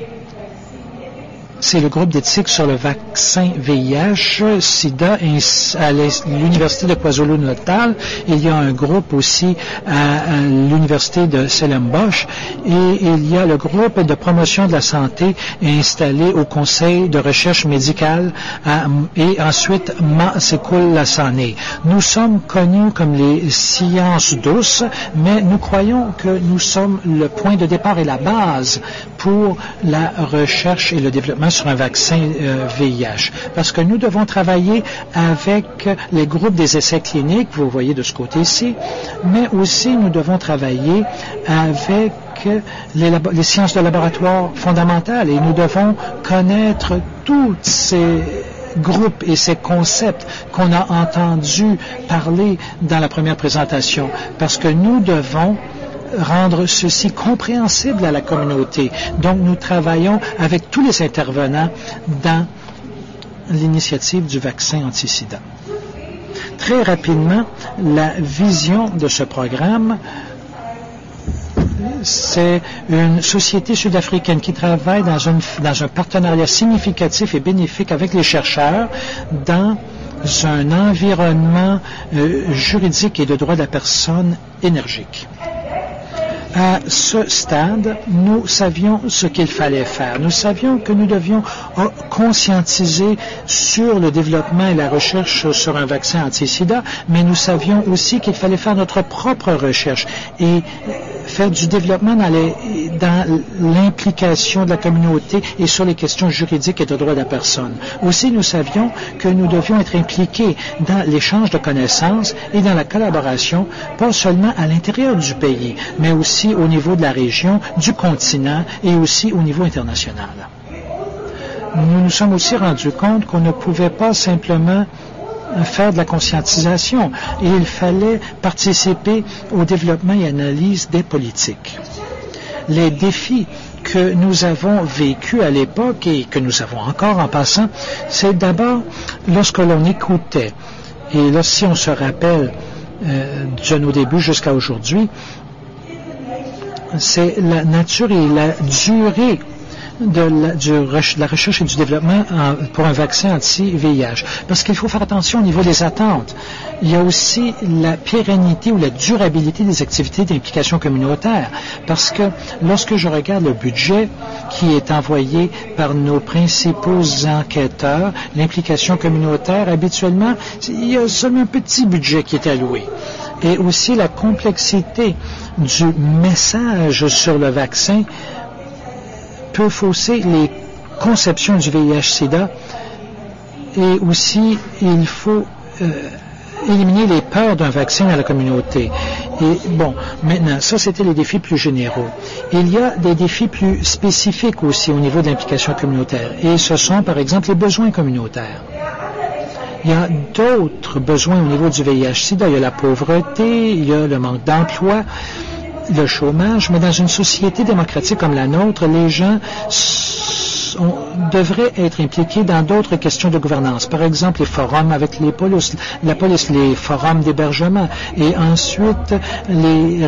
c'est le groupe d'éthique sur le vaccin VIH, SIDA à l'Université de KwaZulu-Natal. Il y a un groupe aussi à l'Université de Stellenbosch et il y a le groupe de promotion de la santé installé au Conseil de recherche médicale et ensuite Maseko Lasani. Nous sommes connus comme les sciences douces, mais nous croyons que nous sommes le point de départ et la base pour la recherche et le développement sur un vaccin VIH. Parce que nous devons travailler avec les groupes des essais cliniques, vous voyez de ce côté-ci, mais aussi nous devons travailler avec les sciences de laboratoire fondamentales et nous devons connaître tous ces groupes et ces concepts qu'on a entendu parler dans la première présentation, parce que nous devons rendre ceci compréhensible à la communauté. Donc, nous travaillons avec tous les intervenants dans l'initiative du vaccin anti-sida. Très rapidement, la vision de ce programme, c'est une société sud-africaine qui travaille dans un partenariat significatif et bénéfique avec les chercheurs dans un environnement juridique et de droit de la personne énergique. À ce stade, nous savions ce qu'il fallait faire. Nous savions que nous devions conscientiser sur le développement et la recherche sur un vaccin anti-sida, mais nous savions aussi qu'il fallait faire notre propre recherche et faire du développement dans l'implication de la communauté et sur les questions juridiques et de droit de la personne. Aussi, nous savions que nous devions être impliqués dans l'échange de connaissances et dans la collaboration, pas seulement à l'intérieur du pays, mais aussi au niveau de la région, du continent et aussi au niveau international. Nous nous sommes aussi rendus compte qu'on ne pouvait pas simplement faire de la conscientisation et il fallait participer au développement et analyse des politiques. Les défis que nous avons vécus à l'époque et que nous avons encore en passant, c'est d'abord lorsque l'on écoutait, et là si on se rappelle de nos débuts jusqu'à aujourd'hui, c'est la nature et la durée de la recherche et du développement pour un vaccin anti-VIH. Parce qu'il faut faire attention au niveau des attentes. Il y a aussi la pérennité ou la durabilité des activités d'implication communautaire. Parce que lorsque je regarde le budget qui est envoyé par nos principaux enquêteurs, l'implication communautaire, habituellement, il y a seulement un petit budget qui est alloué. Et aussi la complexité du message sur le vaccin peut fausser les conceptions du VIH-Sida et aussi il faut éliminer les peurs d'un vaccin dans la communauté. Et bon, maintenant, ça c'était les défis plus généraux. Il y a des défis plus spécifiques aussi au niveau de l'implication communautaire et ce sont par exemple les besoins communautaires. Il y a d'autres besoins au niveau du VIH-Sida. Il y a la pauvreté, il y a le manque d'emploi, le chômage, mais dans une société démocratique comme la nôtre, les gens devraient être impliqués dans d'autres questions de gouvernance. Par exemple, les forums avec la police, les forums d'hébergement. Et ensuite, il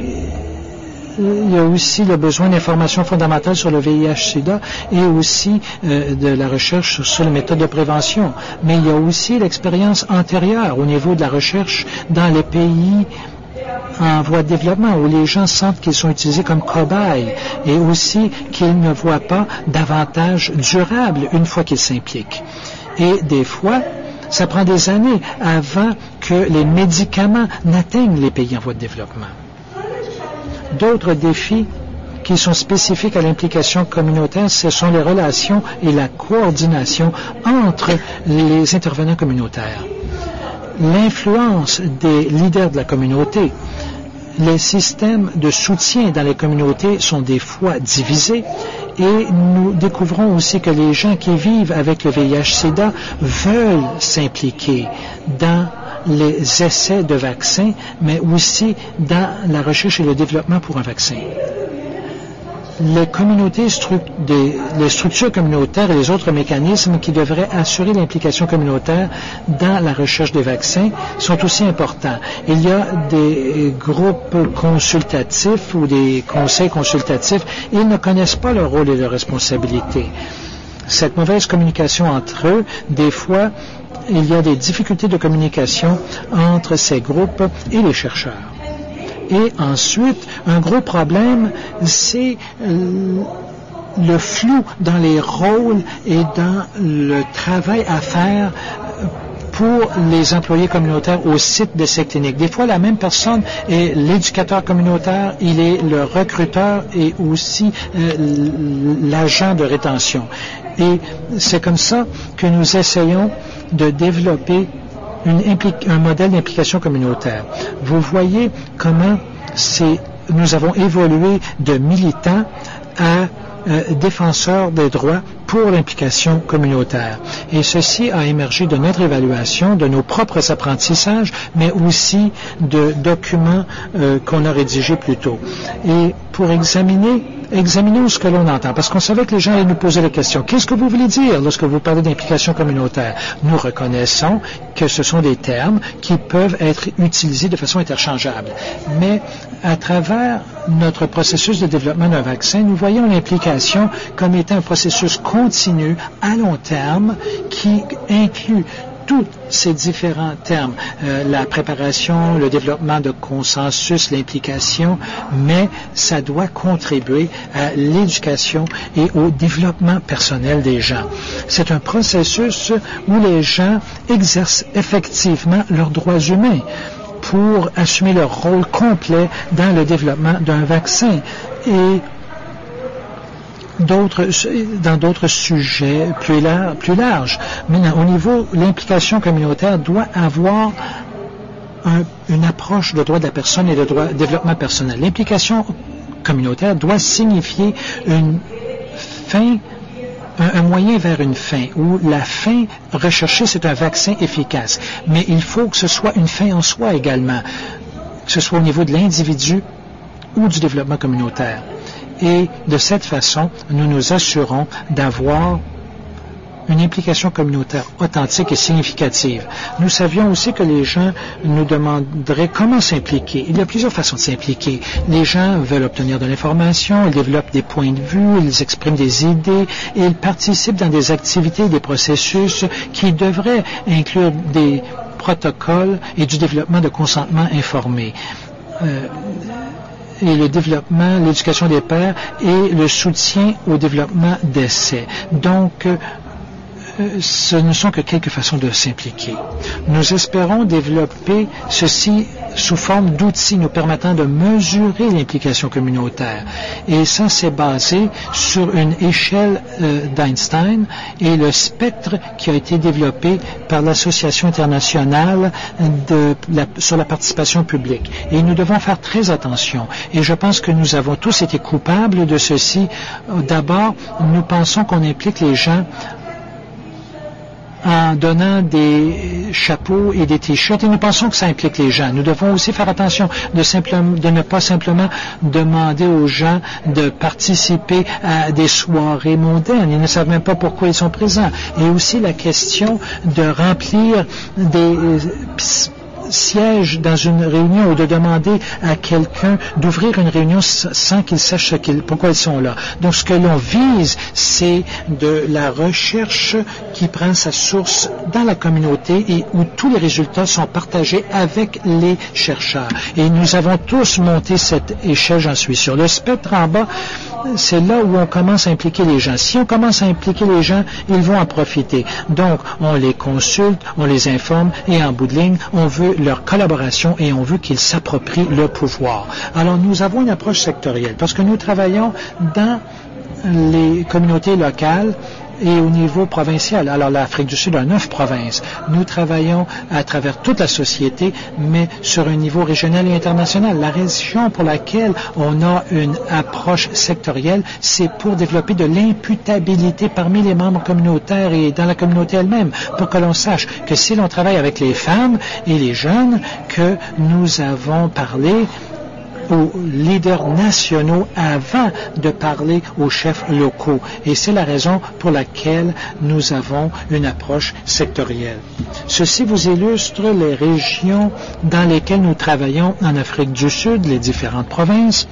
y a aussi le besoin d'informations fondamentales sur le VIH-Sida et aussi de la recherche sur les méthodes de prévention. Mais il y a aussi l'expérience antérieure au niveau de la recherche dans les pays en voie de développement, où les gens sentent qu'ils sont utilisés comme cobayes et aussi qu'ils ne voient pas d'avantages durables une fois qu'ils s'impliquent. Et des fois, ça prend des années avant que les médicaments n'atteignent les pays en voie de développement. D'autres défis qui sont spécifiques à l'implication communautaire, ce sont les relations et la coordination entre les intervenants communautaires. L'influence des leaders de la communauté, les systèmes de soutien dans les communautés sont des fois divisés et nous découvrons aussi que les gens qui vivent avec le VIH-Sida veulent s'impliquer dans les essais de vaccins, mais aussi dans la recherche et le développement pour un vaccin. Les communautés, les structures communautaires et les autres mécanismes qui devraient assurer l'implication communautaire dans la recherche des vaccins sont aussi importants. Il y a des groupes consultatifs ou des conseils consultatifs. Ils ne connaissent pas leur rôle et leurs responsabilités. Cette mauvaise communication entre eux, des fois, il y a des difficultés de communication entre ces groupes et les chercheurs. Et ensuite, un gros problème, c'est le flou dans les rôles et dans le travail à faire pour les employés communautaires au site de ces cliniques. Des fois, la même personne est l'éducateur communautaire, il est le recruteur et aussi l'agent de rétention. Et c'est comme ça que nous essayons de développer un modèle d'implication communautaire. Vous voyez comment c'est nous avons évolué de militants à défenseurs des droits pour l'implication communautaire. Et ceci a émergé de notre évaluation, de nos propres apprentissages, mais aussi de documents qu'on a rédigés plus tôt. Et pour examinons ce que l'on entend, parce qu'on savait que les gens allaient nous poser la question. Qu'est-ce que vous voulez dire lorsque vous parlez d'implication communautaire? Nous reconnaissons que ce sont des termes qui peuvent être utilisés de façon interchangeable. Mais à travers notre processus de développement d'un vaccin, nous voyons l'implication comme étant un processus continu, à long terme, qui inclut tous ces différents termes, la préparation, le développement de consensus, l'implication, mais ça doit contribuer à l'éducation et au développement personnel des gens. C'est un processus où les gens exercent effectivement leurs droits humains pour assumer leur rôle complet dans le développement d'un vaccin et dans d'autres sujets plus larges. Maintenant, au niveau, l'implication communautaire doit avoir une approche de droit de la personne et de développement personnel. L'implication communautaire doit signifier une fin, un moyen vers une fin, où la fin recherchée, c'est un vaccin efficace. Mais il faut que ce soit une fin en soi également, que ce soit au niveau de l'individu ou du développement communautaire. Et de cette façon, nous nous assurons d'avoir une implication communautaire authentique et significative. Nous savions aussi que les gens nous demanderaient comment s'impliquer. Il y a plusieurs façons de s'impliquer. Les gens veulent obtenir de l'information, ils développent des points de vue, ils expriment des idées et ils participent dans des activités, des processus qui devraient inclure des protocoles et du développement de consentement informé. Et le développement, l'éducation des pairs et le soutien au développement d'essais. Donc, ce ne sont que quelques façons de s'impliquer. Nous espérons développer ceci sous forme d'outils nous permettant de mesurer l'implication communautaire. Et ça, c'est basé sur une échelle d'Einstein et le spectre qui a été développé par l'Association internationale sur la participation publique. Et nous devons faire très attention. Et je pense que nous avons tous été coupables de ceci. D'abord, nous pensons qu'on implique les gens en donnant des chapeaux et des t-shirts, et nous pensons que ça implique les gens. Nous devons aussi faire attention de ne pas simplement demander aux gens de participer à des soirées mondaines. Ils ne savent même pas pourquoi ils sont présents. Et aussi la question de remplir des siège dans une réunion ou de demander à quelqu'un d'ouvrir une réunion sans qu'il sache pourquoi ils sont là. Donc, ce que l'on vise, c'est de la recherche qui prend sa source dans la communauté et où tous les résultats sont partagés avec les chercheurs. Et nous avons tous monté cette échelle, j'en suis sûr. Le spectre en bas, c'est là où on commence à impliquer les gens. Si on commence à impliquer les gens, ils vont en profiter. Donc, on les consulte, on les informe et en bout de ligne, on veut leur collaboration et on veut qu'ils s'approprient le pouvoir. Alors, nous avons une approche sectorielle parce que nous travaillons dans les communautés locales et au niveau provincial. Alors, l'Afrique du Sud a 9 provinces. Nous travaillons à travers toute la société, mais sur un niveau régional et international. La raison pour laquelle on a une approche sectorielle, c'est pour développer de l'imputabilité parmi les membres communautaires et dans la communauté elle-même, pour que l'on sache que si l'on travaille avec les femmes et les jeunes, que nous avons parlé aux leaders nationaux avant de parler aux chefs locaux. Et c'est la raison pour laquelle nous avons une approche sectorielle. Ceci vous illustre les régions dans lesquelles nous travaillons en Afrique du Sud, les différentes provinces,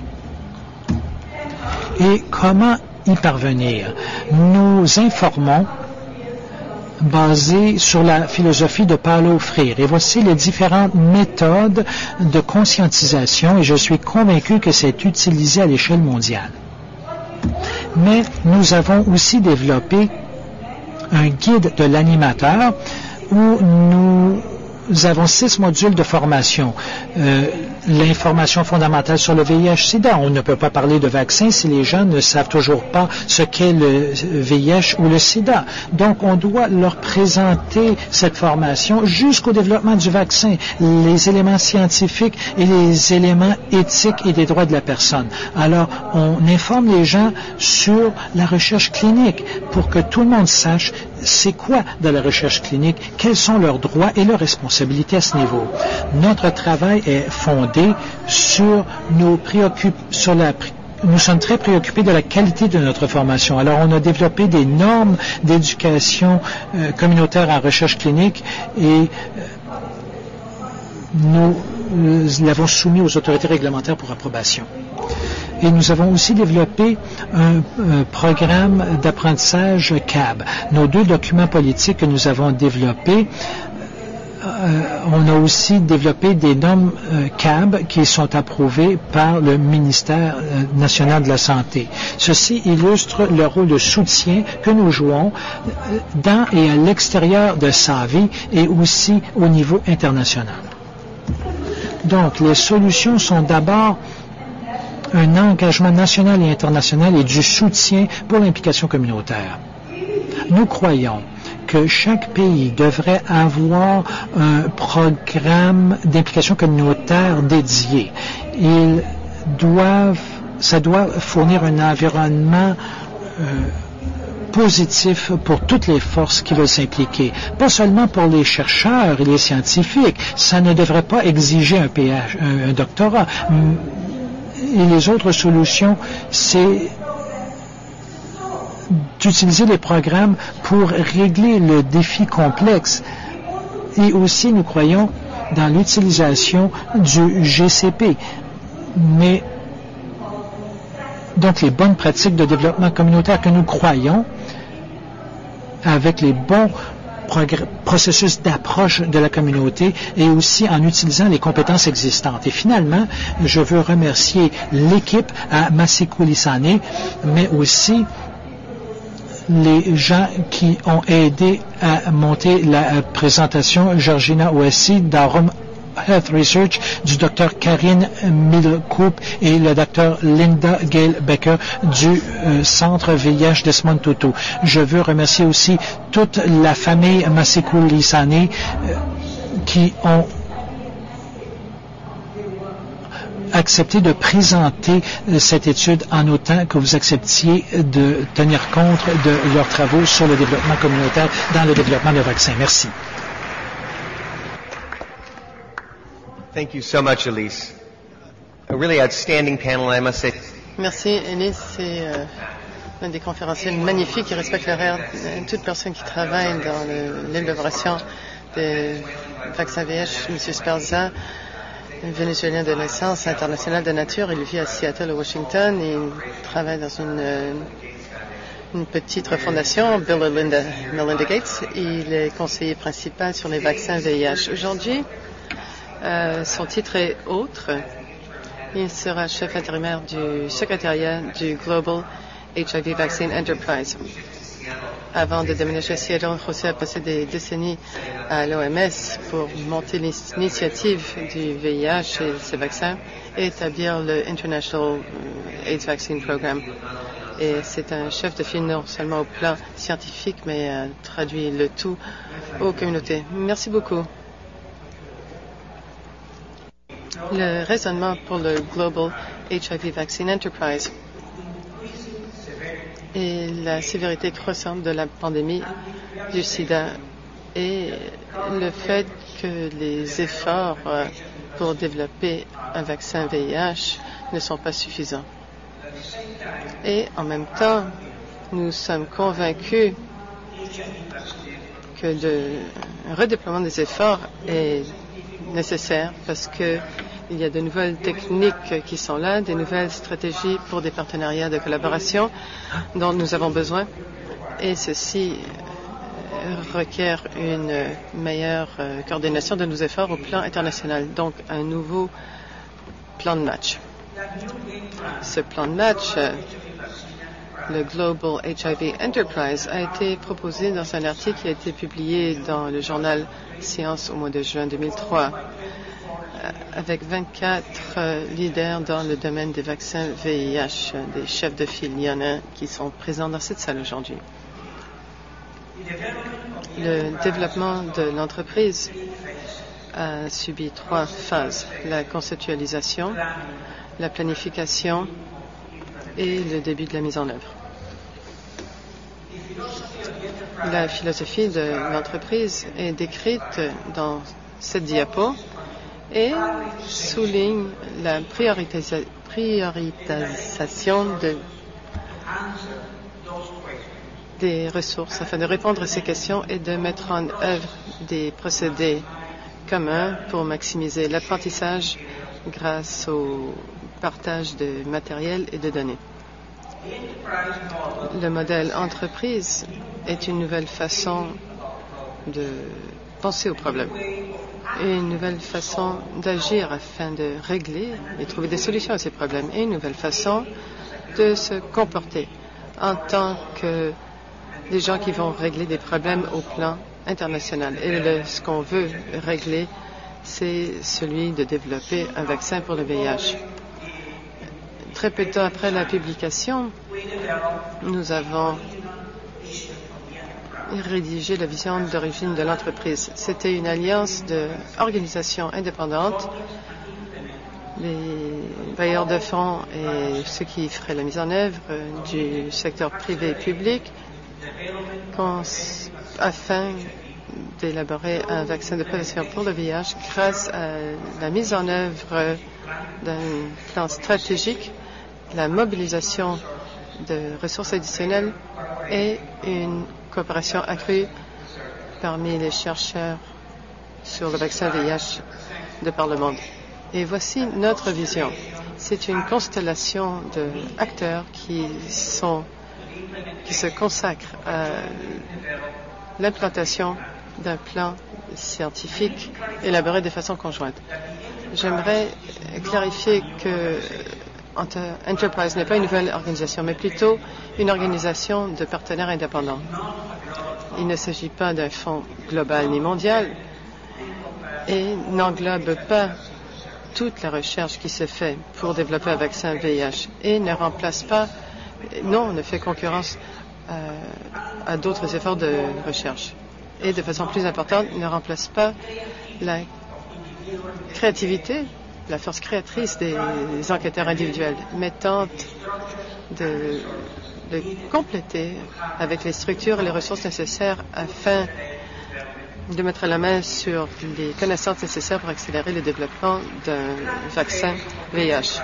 et comment y parvenir. Nous informons basé sur la philosophie de Paulo Freire. Et voici les différentes méthodes de conscientisation et je suis convaincu que c'est utilisé à l'échelle mondiale. Mais nous avons aussi développé un guide de l'animateur où nous nous avons 6 modules de formation. L'information fondamentale sur le VIH-Sida. On ne peut pas parler de vaccin si les gens ne savent toujours pas ce qu'est le VIH ou le Sida. Donc, on doit leur présenter cette formation jusqu'au développement du vaccin, les éléments scientifiques et les éléments éthiques et des droits de la personne. Alors, on informe les gens sur la recherche clinique pour que tout le monde sache c'est quoi de la recherche clinique, quels sont leurs droits et leurs responsabilités à ce niveau. Notre travail est fondé sur nous sommes très préoccupés de la qualité de notre formation. Alors, on a développé des normes d'éducation communautaire en recherche clinique et nous l'avons soumis aux autorités réglementaires pour approbation. Et nous avons aussi développé un programme d'apprentissage CAB. Nos 2 documents politiques que nous avons développés, on a aussi développé des normes CAB qui sont approuvées par le ministère national de la Santé. Ceci illustre le rôle de soutien que nous jouons dans et à l'extérieur de SAVI et aussi au niveau international. Donc, les solutions sont d'abord un engagement national et international et du soutien pour l'implication communautaire. Nous croyons que chaque pays devrait avoir un programme d'implication communautaire dédié. Ça doit fournir un environnement positif pour toutes les forces qui veulent s'impliquer. Pas seulement pour les chercheurs et les scientifiques. Ça ne devrait pas exiger un doctorat. Et les autres solutions, c'est d'utiliser les programmes pour régler le défi complexe. Et aussi, nous croyons dans l'utilisation du GCP. Mais, donc, les bonnes pratiques de développement communautaire que nous croyons, avec les bons processus d'approche de la communauté et aussi en utilisant les compétences existantes. Et finalement, je veux remercier l'équipe à Massakou-Lissané, mais aussi les gens qui ont aidé à monter la présentation, Georgina Ouessi, d'Arum Health Research, du Dr. Karine Middlecoup et le Dr. Linda Gale Becker du Centre VIH Desmond Tutu. Je veux remercier aussi toute la famille Massakou-Lissané qui ont accepté de présenter cette étude en autant que vous acceptiez de tenir compte de leurs travaux sur le développement communautaire dans le développement de vaccins. Merci. Thank you so much, Elise. A really outstanding panel, I must say. Merci, Elise. C'est un des conférenciers magnifiques qui respecte l'horaire. Toute personne qui travaille dans l'élaboration des vaccins VIH, M. Sperza, vénézuélien de naissance, international de nature, il vit à Seattle, Washington, et il travaille dans une petite fondation, Bill et Melinda Gates. Il est conseiller principal sur les vaccins VIH. Aujourd'hui, son titre est autre. Il sera chef intérimaire du secrétariat du Global HIV Vaccine Enterprise. Avant de déménager à Seattle, José a passé des décennies à l'OMS pour monter l'initiative du VIH et ses vaccins et établir le International AIDS Vaccine Program. Et c'est un chef de file non seulement au plan scientifique, mais traduit le tout aux communautés. Merci beaucoup. Le raisonnement pour le Global HIV Vaccine Enterprise et la sévérité croissante de la pandémie du sida et le fait que les efforts pour développer un vaccin VIH ne sont pas suffisants. Et en même temps, nous sommes convaincus que un redéploiement des efforts est nécessaire parce que il y a de nouvelles techniques qui sont là, des nouvelles stratégies pour des partenariats de collaboration dont nous avons besoin. Et ceci requiert une meilleure coordination de nos efforts au plan international. Donc, un nouveau plan de match. Ce plan de match le Global HIV Enterprise a été proposé dans un article qui a été publié dans le journal Science au mois de juin 2003, avec 24 leaders dans le domaine des vaccins VIH, des chefs de file. Il y en a qui sont présents dans cette salle aujourd'hui. Le développement de l'entreprise a subi 3 phases: la conceptualisation, la planification et le début de la mise en œuvre. La philosophie de l'entreprise est décrite dans cette diapo et souligne la prioritisation des ressources afin de répondre à ces questions et de mettre en œuvre des procédés communs pour maximiser l'apprentissage grâce au partage de matériel et de données. Le modèle entreprise est une nouvelle façon de penser aux problèmes et une nouvelle façon d'agir afin de régler et trouver des solutions à ces problèmes et une nouvelle façon de se comporter en tant que des gens qui vont régler des problèmes au plan international. Et ce qu'on veut régler, c'est celui de développer un vaccin pour le VIH. Très peu de temps après la publication, nous avons rédigé la vision d'origine de l'entreprise. C'était une alliance d'organisations indépendantes, les bailleurs de fonds et ceux qui feraient la mise en œuvre du secteur privé et public afin d'élaborer un vaccin de prévention pour le VIH grâce à la mise en œuvre d'un plan stratégique, la mobilisation de ressources additionnelles et une coopération accrue parmi les chercheurs sur le vaccin VIH de par le monde. Et voici notre vision. C'est une constellation d'acteurs qui se consacrent à l'implantation d'un plan scientifique élaboré de façon conjointe. J'aimerais clarifier que Enterprise n'est pas une nouvelle organisation, mais plutôt une organisation de partenaires indépendants. Il ne s'agit pas d'un fonds global ni mondial et n'englobe pas toute la recherche qui se fait pour développer un vaccin VIH et ne remplace pas, ne fait concurrence à d'autres efforts de recherche. Et de façon plus importante, ne remplace pas la créativité, la force créatrice des enquêteurs individuels, mais tente de compléter avec les structures et les ressources nécessaires afin de mettre la main sur les connaissances nécessaires pour accélérer le développement d'un vaccin VIH.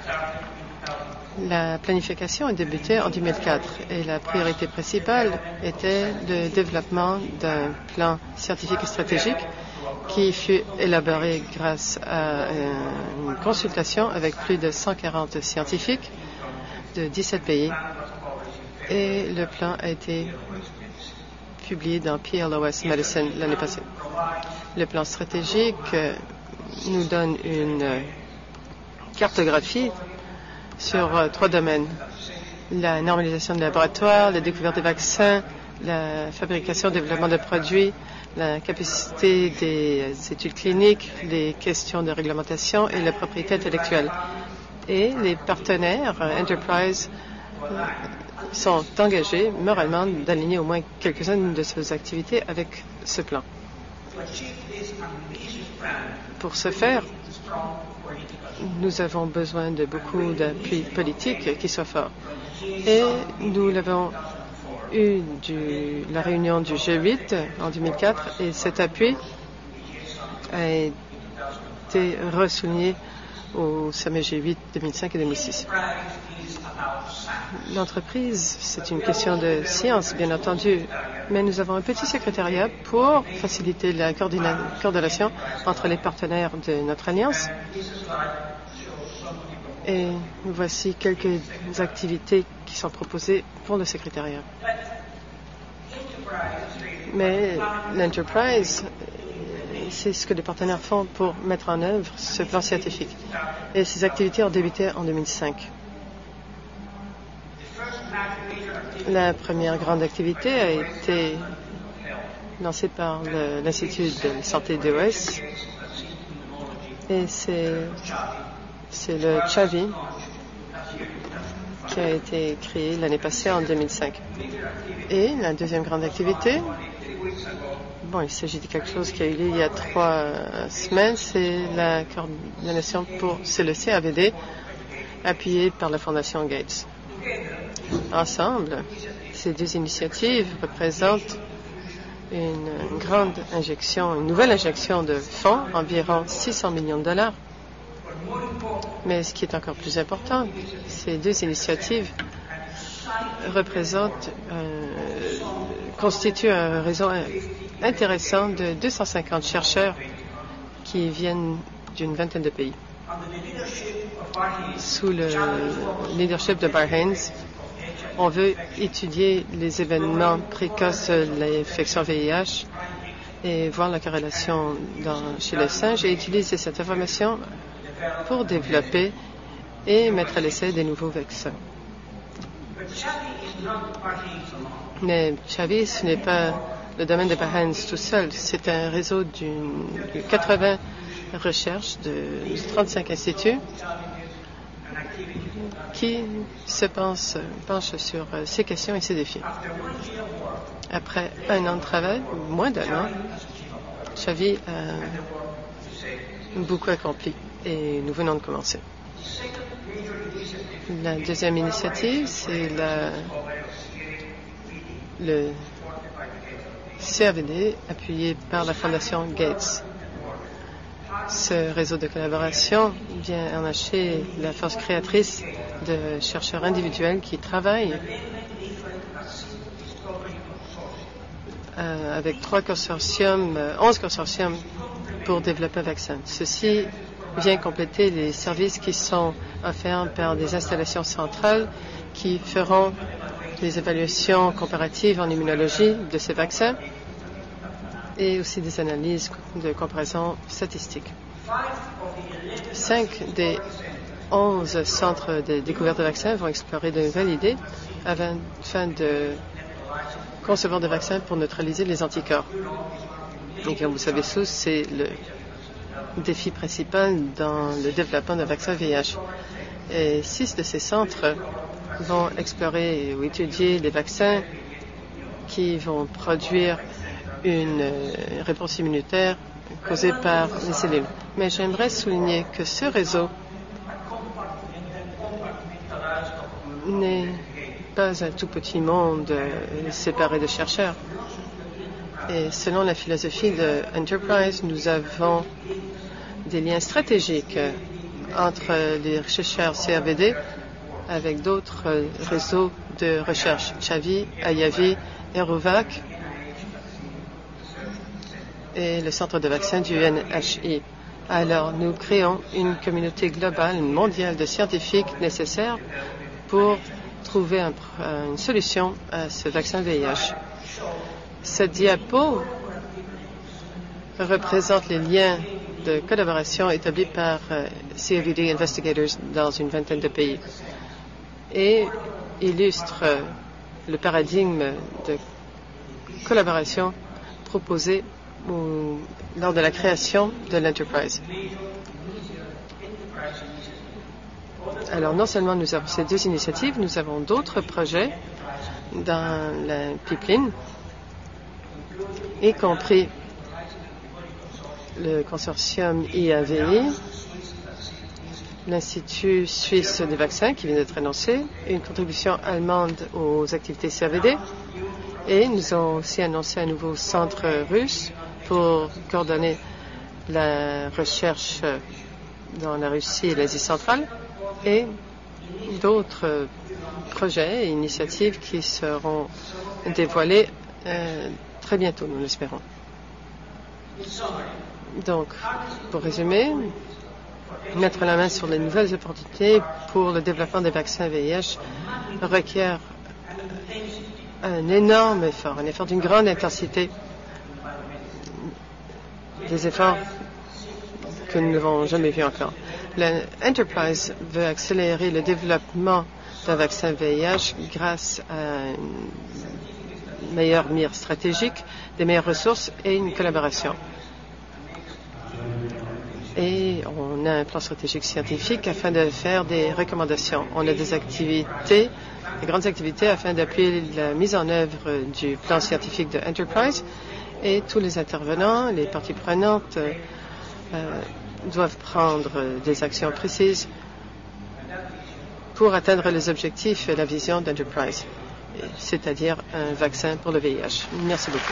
La planification a débuté en 2004 et la priorité principale était le développement d'un plan scientifique et stratégique qui fut élaboré grâce à une consultation avec plus de 140 scientifiques de 17 pays. Et le plan a été publié dans PLOS Medicine l'année passée. Le plan stratégique nous donne une cartographie sur 3 domaines: la normalisation des laboratoires, la découverte des vaccins, la fabrication et développement de produits, la capacité des études cliniques, les questions de réglementation et la propriété intellectuelle. Et les partenaires Enterprise sont engagés moralement d'aligner au moins quelques-unes de ces activités avec ce plan. Pour ce faire, nous avons besoin de beaucoup d'appui politique qui soit fort. Et nous l'avons eu la réunion du G8 en 2004 et cet appui a été ressouligné au sommet G8 2005 et 2006. L'entreprise, c'est une question de science, bien entendu, mais nous avons un petit secrétariat pour faciliter la coordination entre les partenaires de notre alliance. Et voici quelques activités qui sont proposées pour le secrétariat. Mais l'Enterprise, c'est ce que les partenaires font pour mettre en œuvre ce plan scientifique. Et ces activités ont débuté en 2005. La première grande activité a été lancée par l'Institut de santé de l'Ouest et c'est le CHAVI qui a été créé l'année passée en 2005. Et la deuxième grande activité, il s'agit de quelque chose qui a eu lieu il y a 3 semaines, c'est la coordination c'est le CAVD appuyé par la Fondation Gates. Ensemble, ces deux initiatives représentent une nouvelle injection de fonds, environ 600 millions de dollars. Mais ce qui est encore plus important, ces deux initiatives constituent un réseau intéressant de 250 chercheurs qui viennent d'une vingtaine de pays. Sous le leadership de Barr Haynes, on veut étudier les événements précoces de l'infection VIH et voir la corrélation chez les singes et utiliser cette information pour développer et mettre à l'essai des nouveaux vaccins. Mais CHAVI, ce n'est pas le domaine de Barr Haynes tout seul. C'est un réseau de 80 recherches de 35 instituts qui se penchent sur ces questions et ces défis. Après 1 an de travail, moins d'1 an, CHAVI a beaucoup accompli et nous venons de commencer. La deuxième initiative, c'est le CAVD appuyé par la Fondation Gates. Ce réseau de collaboration vient enrichir la force créatrice de chercheurs individuels qui travaillent avec 11 consortiums pour développer un vaccin. Ceci vient compléter les services qui sont offerts par des installations centrales qui feront des évaluations comparatives en immunologie de ces vaccins et aussi des analyses de comparaison statistique. 5 des 11 centres de découverte de vaccins vont explorer de nouvelles idées afin de concevoir des vaccins pour neutraliser les anticorps. Et comme vous savez tous, c'est le défi principal dans le développement d'un vaccin VIH. Et 6 de ces centres vont explorer ou étudier les vaccins qui vont produire une réponse immunitaire causée par les cellules. Mais j'aimerais souligner que ce réseau n'est pas un tout petit monde séparé de chercheurs. Et selon la philosophie de Enterprise, nous avons des liens stratégiques entre les chercheurs CAVD avec d'autres réseaux de recherche, CHAVI, AIAVI, EROVAC et le centre de vaccins du NHI. Alors, nous créons une communauté globale, mondiale de scientifiques nécessaires pour trouver une solution à ce vaccin VIH. Cette diapo représente les liens de collaboration établis par CAVD Investigators dans une vingtaine de pays et illustre le paradigme de collaboration proposé lors de la création de l'Enterprise. Alors, non seulement nous avons ces deux initiatives, nous avons d'autres projets dans la pipeline, y compris le consortium IAVI, l'Institut suisse des vaccins qui vient d'être annoncé, une contribution allemande aux activités CAVD, et nous avons aussi annoncé un nouveau centre russe pour coordonner la recherche dans la Russie et l'Asie centrale, et d'autres projets et initiatives qui seront dévoilés très bientôt, nous l'espérons. Donc, pour résumer, mettre la main sur les nouvelles opportunités pour le développement des vaccins VIH requiert un énorme effort, un effort d'une grande intensité, des efforts que nous n'avons jamais vus encore. L'Enterprise veut accélérer le développement d'un vaccin VIH grâce à une meilleure mire stratégique, des meilleures ressources et une collaboration. Et on a un plan stratégique scientifique afin de faire des recommandations. On a des activités, des grandes activités afin d'appuyer la mise en œuvre du plan scientifique de Enterprise. Et tous les intervenants, les parties prenantes doivent prendre des actions précises pour atteindre les objectifs et la vision d'Enterprise, c'est-à-dire un vaccin pour le VIH. Merci beaucoup.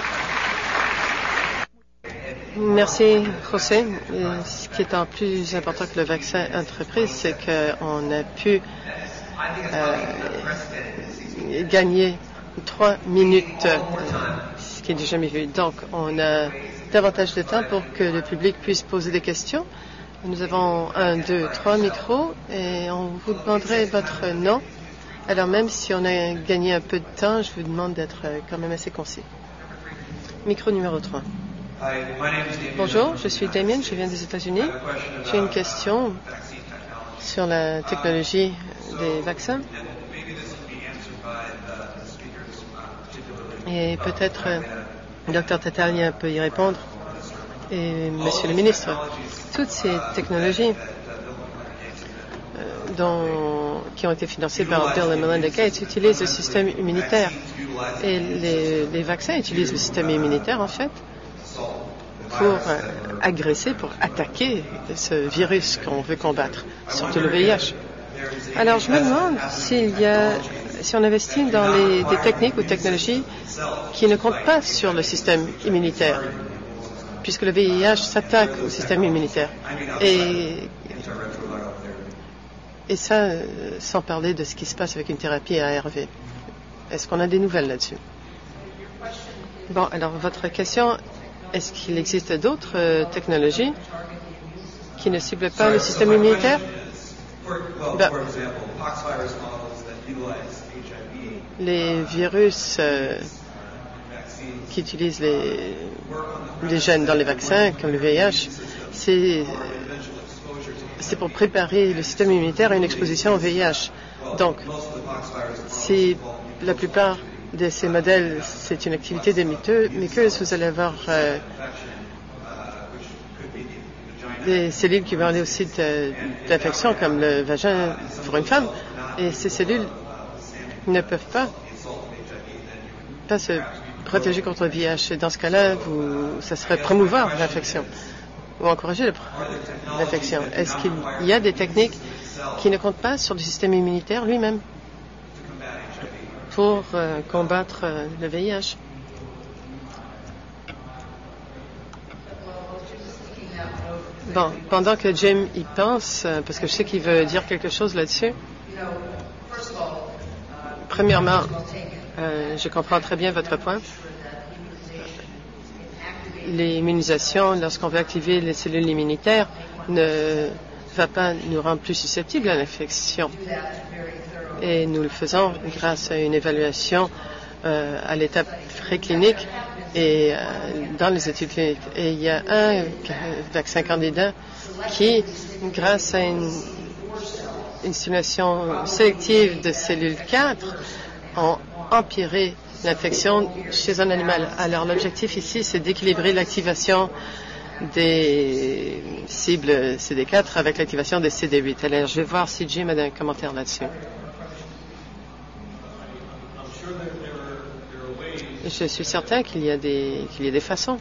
Merci, José. Ce qui est en plus important que le vaccin Enterprise, c'est qu'on a pu gagner 3 minutes, ce qui est jamais vu. Donc, on a davantage de temps pour que le public puisse poser des questions. Nous avons 1, 2, 3 micros et on vous demanderait votre nom. Alors, même si on a gagné un peu de temps, je vous demande d'être quand même assez concis. Micro numéro 3. Bonjour, je suis Damien, je viens des États-Unis. J'ai une question sur la technologie des vaccins. Et peut-être Dr Tattaglia peut y répondre. Et Monsieur le ministre, toutes ces technologies qui ont été financées par Bill et Melinda Gates utilisent le système immunitaire. Et les vaccins utilisent le système immunitaire, en fait, pour agresser, pour attaquer ce virus qu'on veut combattre, surtout le VIH. Alors, je me demande si on investit dans des techniques ou technologies qui ne comptent pas sur le système immunitaire, puisque le VIH s'attaque au système immunitaire. Et ça, sans parler de ce qui se passe avec une thérapie à ARV. Est-ce qu'on a des nouvelles là-dessus? Bon, alors, votre question, est-ce qu'il existe d'autres technologies qui ne ciblent pas le système immunitaire? Les virus qui utilisent les gènes dans les vaccins, comme le VIH, c'est pour préparer le système immunitaire à une exposition au VIH. Donc, si la plupart de ces modèles, c'est une activité des muqueuses, vous allez avoir des cellules qui vont aller au site d'infection, comme le vagin pour une femme, et ces cellules ne peuvent pas se protéger contre le VIH. Et dans ce cas-là, ça serait promouvoir l'infection ou encourager l'infection. Est-ce qu'il y a des techniques qui ne comptent pas sur le système immunitaire lui-même pour combattre le VIH? Bon, pendant que Jim y pense, parce que je sais qu'il veut dire quelque chose là-dessus. Premièrement, je comprends très bien votre point. L'immunisation, lorsqu'on veut activer les cellules immunitaires, ne va pas nous rendre plus susceptibles à l'infection. Et nous le faisons grâce à une évaluation à l'étape préclinique et dans les études cliniques. Et il y a un vaccin candidat qui, grâce à une stimulation sélective de cellules 4, ont empiré l'infection chez un animal. Alors l'objectif ici, c'est d'équilibrer l'activation des cibles CD4 avec l'activation des CD8. Alors je vais voir si Jim a un commentaire là-dessus. Je suis certain qu'il y a des façons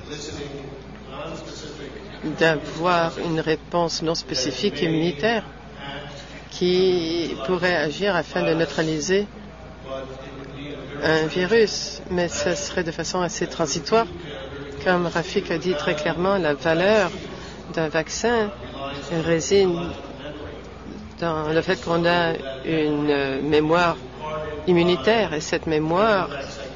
d'avoir une réponse non spécifique immunitaire qui pourrait agir afin de neutraliser un virus, mais ce serait de façon assez transitoire. Comme Rafik a dit très clairement, la valeur d'un vaccin réside dans le fait qu'on a une mémoire immunitaire, et cette mémoire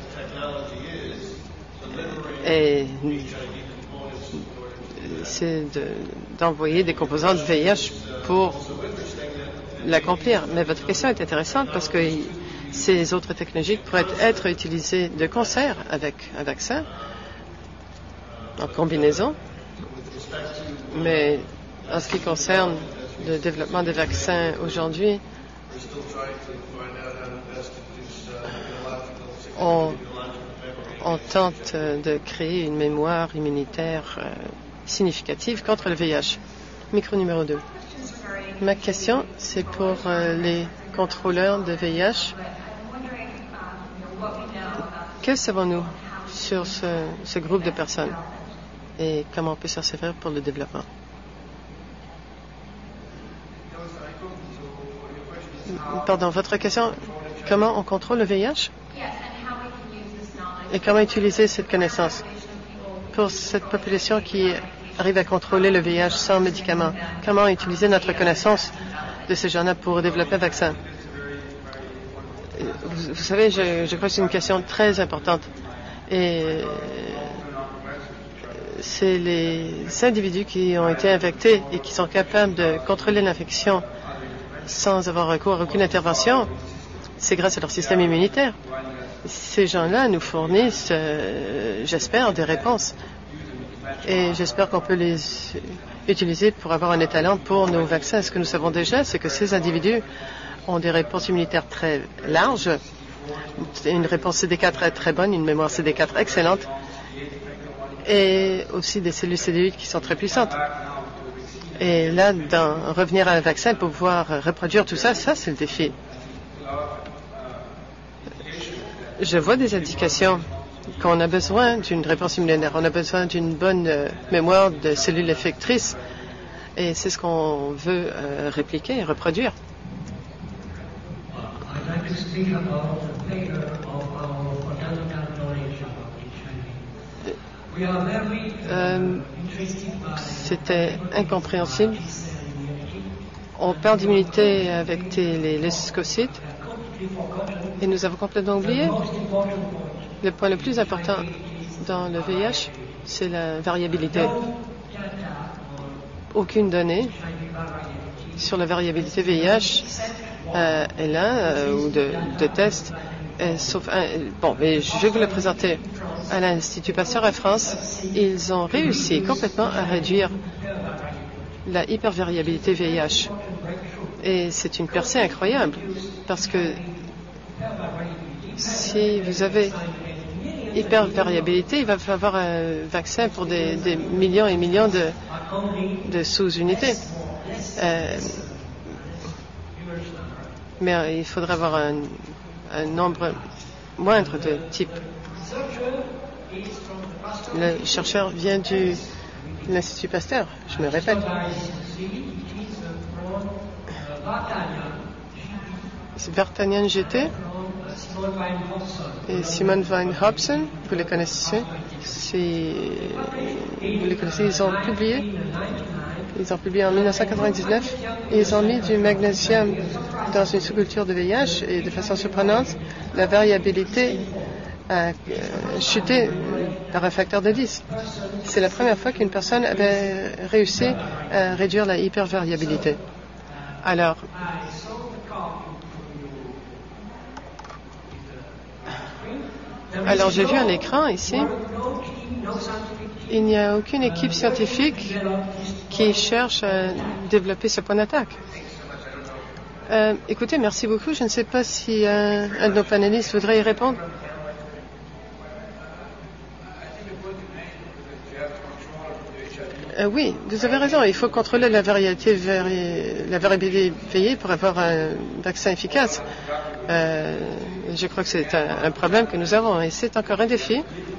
c'est d'envoyer des composants de VIH pour l'accomplir. Mais votre question est intéressante parce que ces autres technologies pourraient être utilisées de concert avec un vaccin, en combinaison. Mais en ce qui concerne le développement des vaccins aujourd'hui, On tente de créer une mémoire immunitaire significative contre le VIH. Micro numéro 2. Ma question, c'est pour les contrôleurs de VIH. Que savons-nous sur ce groupe de personnes et comment on peut s'en servir pour le développement? Pardon, votre question, comment on contrôle le VIH? Et comment utiliser cette connaissance pour cette population qui arrive à contrôler le VIH sans médicaments? Comment utiliser notre connaissance de ces gens-là pour développer un vaccin? Vous savez, je crois que c'est une question très importante. Et c'est les individus qui ont été infectés et qui sont capables de contrôler l'infection sans avoir recours à aucune intervention. C'est grâce à leur système immunitaire. Ces gens-là nous fournissent, j'espère, des réponses. Et j'espère qu'on peut les utiliser pour avoir un étalon pour nos vaccins. Ce que nous savons déjà, c'est que ces individus ont des réponses immunitaires très larges, une réponse CD4 très bonne, une mémoire CD4 excellente, et aussi des cellules CD8 qui sont très puissantes. Et là, revenir à un vaccin pour pouvoir reproduire tout ça, c'est le défi. Je vois des indications qu'on a besoin d'une réponse immunitaire. On a besoin d'une bonne mémoire de cellules effectrices. Et c'est ce qu'on veut répliquer et reproduire. C'était incompréhensible. On perd d'immunité avec les leucocytes. Et nous avons complètement oublié le point le plus important dans le VIH, c'est la variabilité. Aucune donnée sur la variabilité VIH est là, ou de tests, sauf un. Bon, mais je vais vous le présenter. À l'Institut Pasteur en France, ils ont réussi complètement à réduire la hypervariabilité VIH. Et c'est une percée incroyable, parce que si vous avez hypervariabilité, il va falloir un vaccin pour des millions et millions de sous-unités. Mais il faudra avoir un nombre moindre de types. Le chercheur vient de l'Institut Pasteur, je me répète. C'est Vartanian GT et Simon Van Hobson, vous les connaissez? Vous les connaissez, ils ont publié en 1999 et ils ont mis du magnésium dans une sous-culture de VIH et de façon surprenante, la variabilité a chuté par un facteur de 10. C'est la première fois qu'une personne avait réussi à réduire la hypervariabilité. Alors, j'ai vu à l'écran ici, il n'y a aucune équipe scientifique qui cherche à développer ce point d'attaque. Écoutez, merci beaucoup. Je ne sais pas si un de nos panélistes voudrait y répondre. Oui, vous avez raison. Il faut contrôler la variabilité VIH pour avoir un vaccin efficace. Je crois que c'est un problème que nous avons et c'est encore un défi.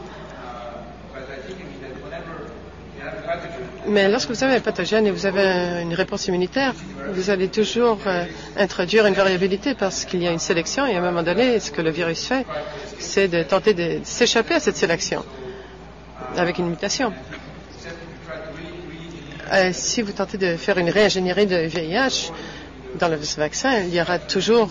Mais lorsque vous avez un pathogène et vous avez une réponse immunitaire, vous allez toujours introduire une variabilité parce qu'il y a une sélection et à un moment donné, ce que le virus fait, c'est de tenter de s'échapper à cette sélection avec une mutation. Si vous tentez de faire une réingénierie de VIH dans le vaccin, il y aura toujours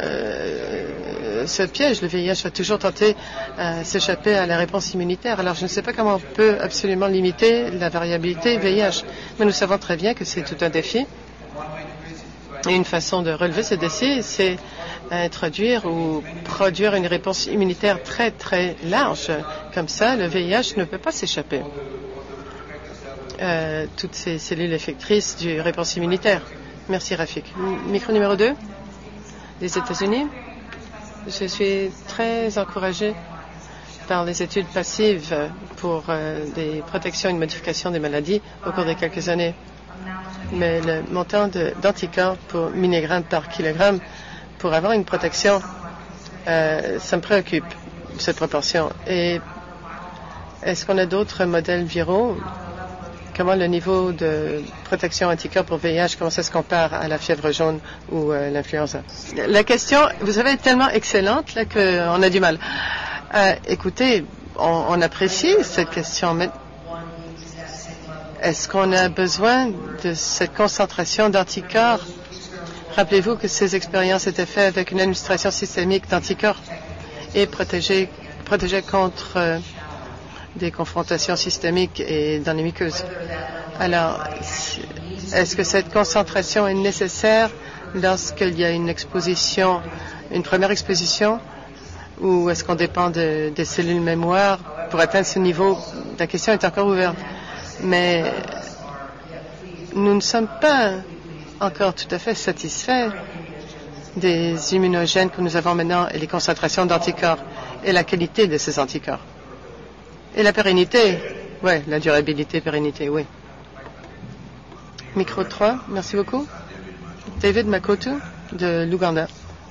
ce piège. Le VIH va toujours tenter de s'échapper à la réponse immunitaire. Alors je ne sais pas comment on peut absolument limiter la variabilité VIH. Mais nous savons très bien que c'est tout un défi. Et une façon de relever ce défi, c'est introduire ou produire une réponse immunitaire très très large. Comme ça, le VIH ne peut pas s'échapper. Toutes ces cellules effectrices du réponse immunitaire. Merci Rafik. Micro numéro 2. des États-Unis. Je suis très encouragée par les études passives pour des protections et une modification des maladies au cours des quelques années. Mais le montant d'anticorps pour milligrammes par kilogramme pour avoir une protection, ça me préoccupe, cette proportion. Et est-ce qu'on a d'autres modèles viraux? Comment le niveau de protection anticorps pour VIH, comment ça se compare à la fièvre jaune ou l'influenza? La question, vous savez, est tellement excellente là, qu'on a du mal. Écoutez, on apprécie cette question, mais est-ce qu'on a besoin de cette concentration d'anticorps? Rappelez-vous que ces expériences étaient faites avec une administration systémique d'anticorps et protégeaient contre des confrontations systémiques et dans les muqueuses. Alors, est-ce que cette concentration est nécessaire lorsqu'il y a une exposition, une première exposition, ou est-ce qu'on dépend des cellules mémoire pour atteindre ce niveau? La question est encore ouverte. Mais nous ne sommes pas encore tout à fait satisfaits des immunogènes que nous avons maintenant et les concentrations d'anticorps et la qualité de ces anticorps. Et la pérennité, oui, la durabilité, pérennité, oui. Micro 3, merci beaucoup. David Makoto de l'Ouganda.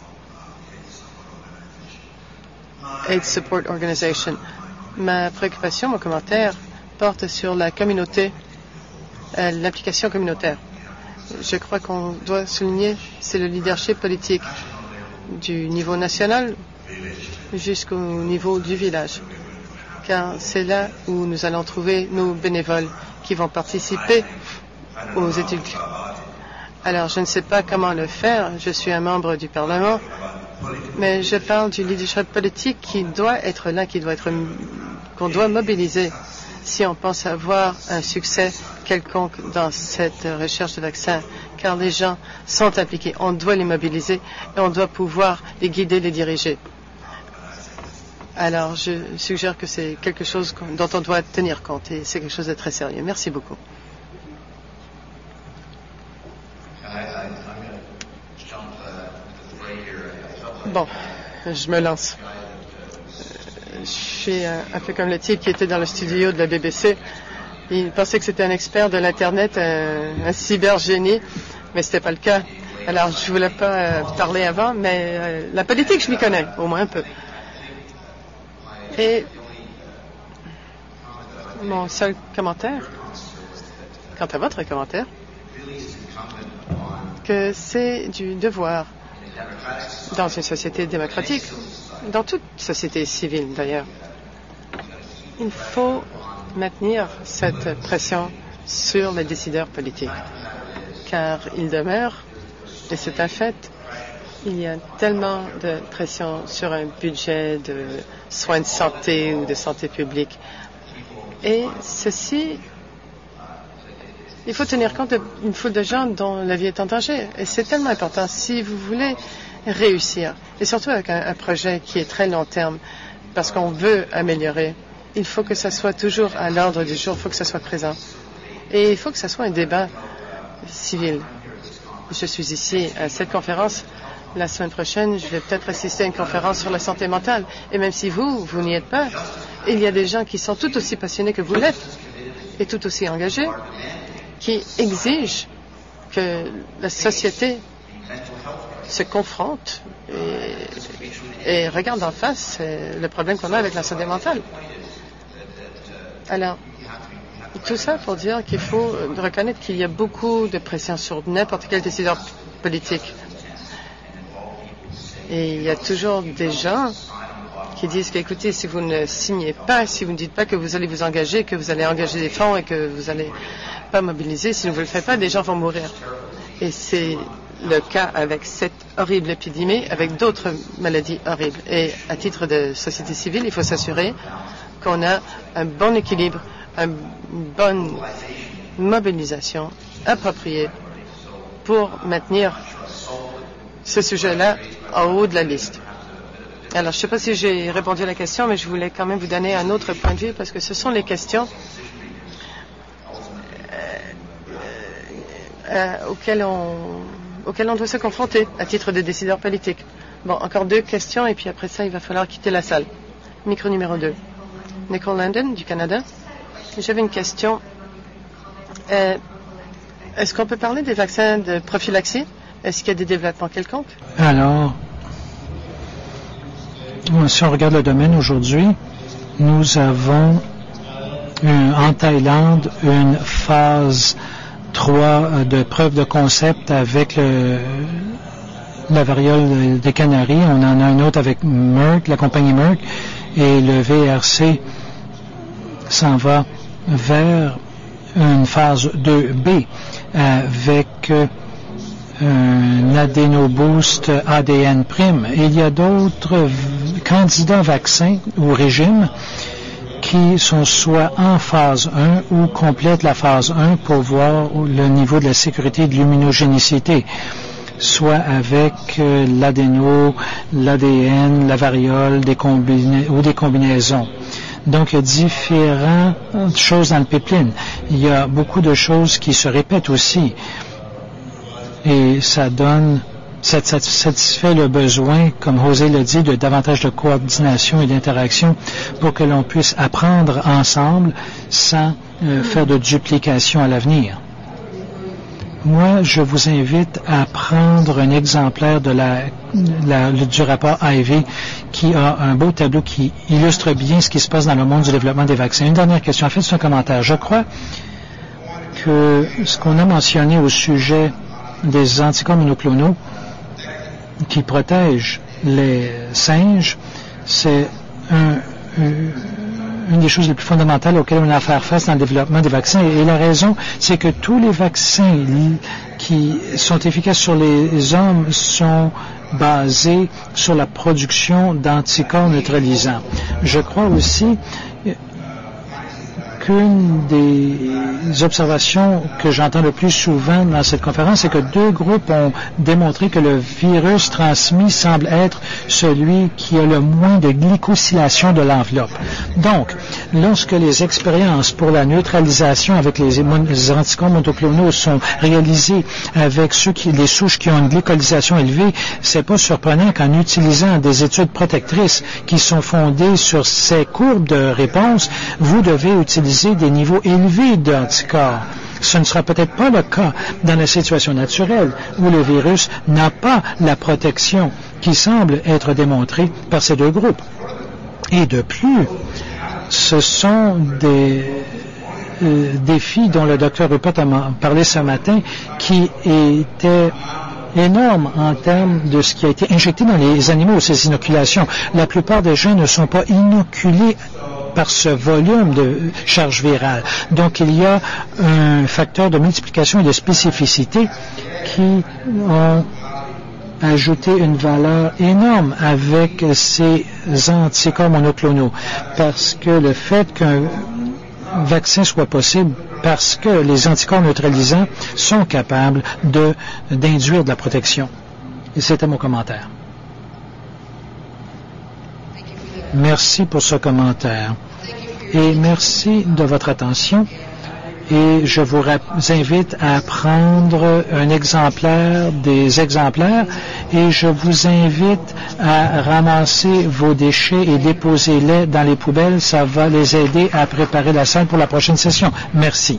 AIDS Support Organization. Ma préoccupation, mon commentaire, porte sur la communauté, l'implication communautaire. Je crois qu'on doit souligner, c'est le leadership politique du niveau national jusqu'au niveau du village. Car c'est là où nous allons trouver nos bénévoles qui vont participer aux études. Alors, je ne sais pas comment le faire. Je suis un membre du Parlement, mais je parle du leadership politique qui doit être là, qu'on doit mobiliser si on pense avoir un succès quelconque dans cette recherche de vaccins, car les gens sont impliqués. On doit les mobiliser et on doit pouvoir les guider, les diriger. Alors, je suggère que c'est quelque chose dont on doit tenir compte et c'est quelque chose de très sérieux. Merci beaucoup. Bon, je me lance. Je suis un peu comme le type qui était dans le studio de la BBC. Il pensait que c'était un expert de l'Internet, un cybergénie, mais ce n'était pas le cas. Alors, je ne voulais pas parler avant, mais la politique, je m'y connais, au moins un peu. Et mon seul commentaire, quant à votre commentaire, que c'est du devoir dans une société démocratique, dans toute société civile d'ailleurs. Il faut maintenir cette pression sur les décideurs politiques, car il demeure, et c'est un fait, il y a tellement de pression sur un budget de soins de santé ou de santé publique. Et ceci, il faut tenir compte d'une foule de gens dont la vie est en danger. Et c'est tellement important si vous voulez réussir, et surtout avec un projet qui est très long terme, parce qu'on veut améliorer. Il faut que ça soit toujours à l'ordre du jour, il faut que ça soit présent. Et il faut que ça soit un débat civil. Je suis ici à cette conférence. La semaine prochaine, je vais peut-être assister à une conférence sur la santé mentale. Et même si vous n'y êtes pas, il y a des gens qui sont tout aussi passionnés que vous l'êtes et tout aussi engagés, qui exigent que la société se confronte et regarde en face le problème qu'on a avec la santé mentale. Alors, tout ça pour dire qu'il faut reconnaître qu'il y a beaucoup de pression sur n'importe quel décideur politique. Et il y a toujours des gens qui disent qu'écoutez, si vous ne signez pas, si vous ne dites pas que vous allez vous engager, que vous allez engager des fonds et que vous n'allez pas mobiliser, si vous ne le faites pas, des gens vont mourir. Et c'est le cas avec cette horrible épidémie, avec d'autres maladies horribles. Et à titre de société civile, il faut s'assurer qu'on a un bon équilibre, une bonne mobilisation appropriée pour maintenir ce sujet-là en haut de la liste. Alors, je ne sais pas si j'ai répondu à la question, mais je voulais quand même vous donner un autre point de vue parce que ce sont les questions auxquels on doit se confronter à titre de décideur politique. Bon, encore 2 questions et puis après ça, il va falloir quitter la salle. Micro numéro 2. Nicole Landon, du Canada. J'avais une question. Est-ce qu'on peut parler des vaccins de prophylaxie? Est-ce qu'il y a des développements quelconques? Alors, si on regarde le domaine aujourd'hui, nous avons en Thaïlande une phase 3 de preuve de concept avec la variole des Canaries. On en a un autre avec Merck, la compagnie Merck, et le VRC s'en va vers une phase 2B avec un adénoboost ADN prime. Il y a d'autres candidats vaccins ou régimes qui sont soit en phase 1 ou complètent la phase 1 pour voir le niveau de la sécurité et de l'immunogénicité, soit avec l'adéno, l'ADN, la variole, ou des combinaisons. Donc, il y a différentes choses dans le pipeline. Il y a beaucoup de choses qui se répètent aussi. Et ça satisfait le besoin, comme José l'a dit, de davantage de coordination et d'interaction pour que l'on puisse apprendre ensemble sans faire de duplication à l'avenir. Moi, je vous invite à prendre un exemplaire du rapport Ivy qui a un beau tableau qui illustre bien ce qui se passe dans le monde du développement des vaccins. Une dernière question. En fait, c'est un commentaire. Je crois que ce qu'on a mentionné au sujet des anticorps monoclonaux qui protègent les singes, c'est une des choses les plus fondamentales auxquelles on a à faire face dans le développement des vaccins. Et la raison, c'est que tous les vaccins qui sont efficaces sur les hommes sont basés sur la production d'anticorps neutralisants. Je crois aussi qu'une des observations que j'entends le plus souvent dans cette conférence, c'est que 2 groupes ont démontré que le virus transmis semble être celui qui a le moins de glycosylation de l'enveloppe. Donc, lorsque les expériences pour la neutralisation avec les anticorps monoclonaux sont réalisées avec les souches qui ont une glycosylation élevée, c'est pas surprenant qu'en utilisant des études protectrices qui sont fondées sur ces courbes de réponse, vous devez utiliser des niveaux élevés d'anticorps. Ce ne sera peut-être pas le cas dans la situation naturelle où le virus n'a pas la protection qui semble être démontrée par ces 2 groupes. Et de plus, ce sont des défis dont le Dr Rupert a parlé ce matin qui étaient énormes en termes de ce qui a été injecté dans les animaux, ces inoculations. La plupart des gens ne sont pas inoculés par ce volume de charge virale. Donc, il y a un facteur de multiplication et de spécificité qui ont ajouté une valeur énorme avec ces anticorps monoclonaux. Parce que le fait qu'un vaccin soit possible, parce que les anticorps neutralisants sont capables d'induire de la protection. Et c'était mon commentaire. Merci pour ce commentaire. Et merci de votre attention. Et je vous invite à prendre un exemplaire des exemplaires et je vous invite à ramasser vos déchets et déposer-les dans les poubelles. Ça va les aider à préparer la salle pour la prochaine session. Merci.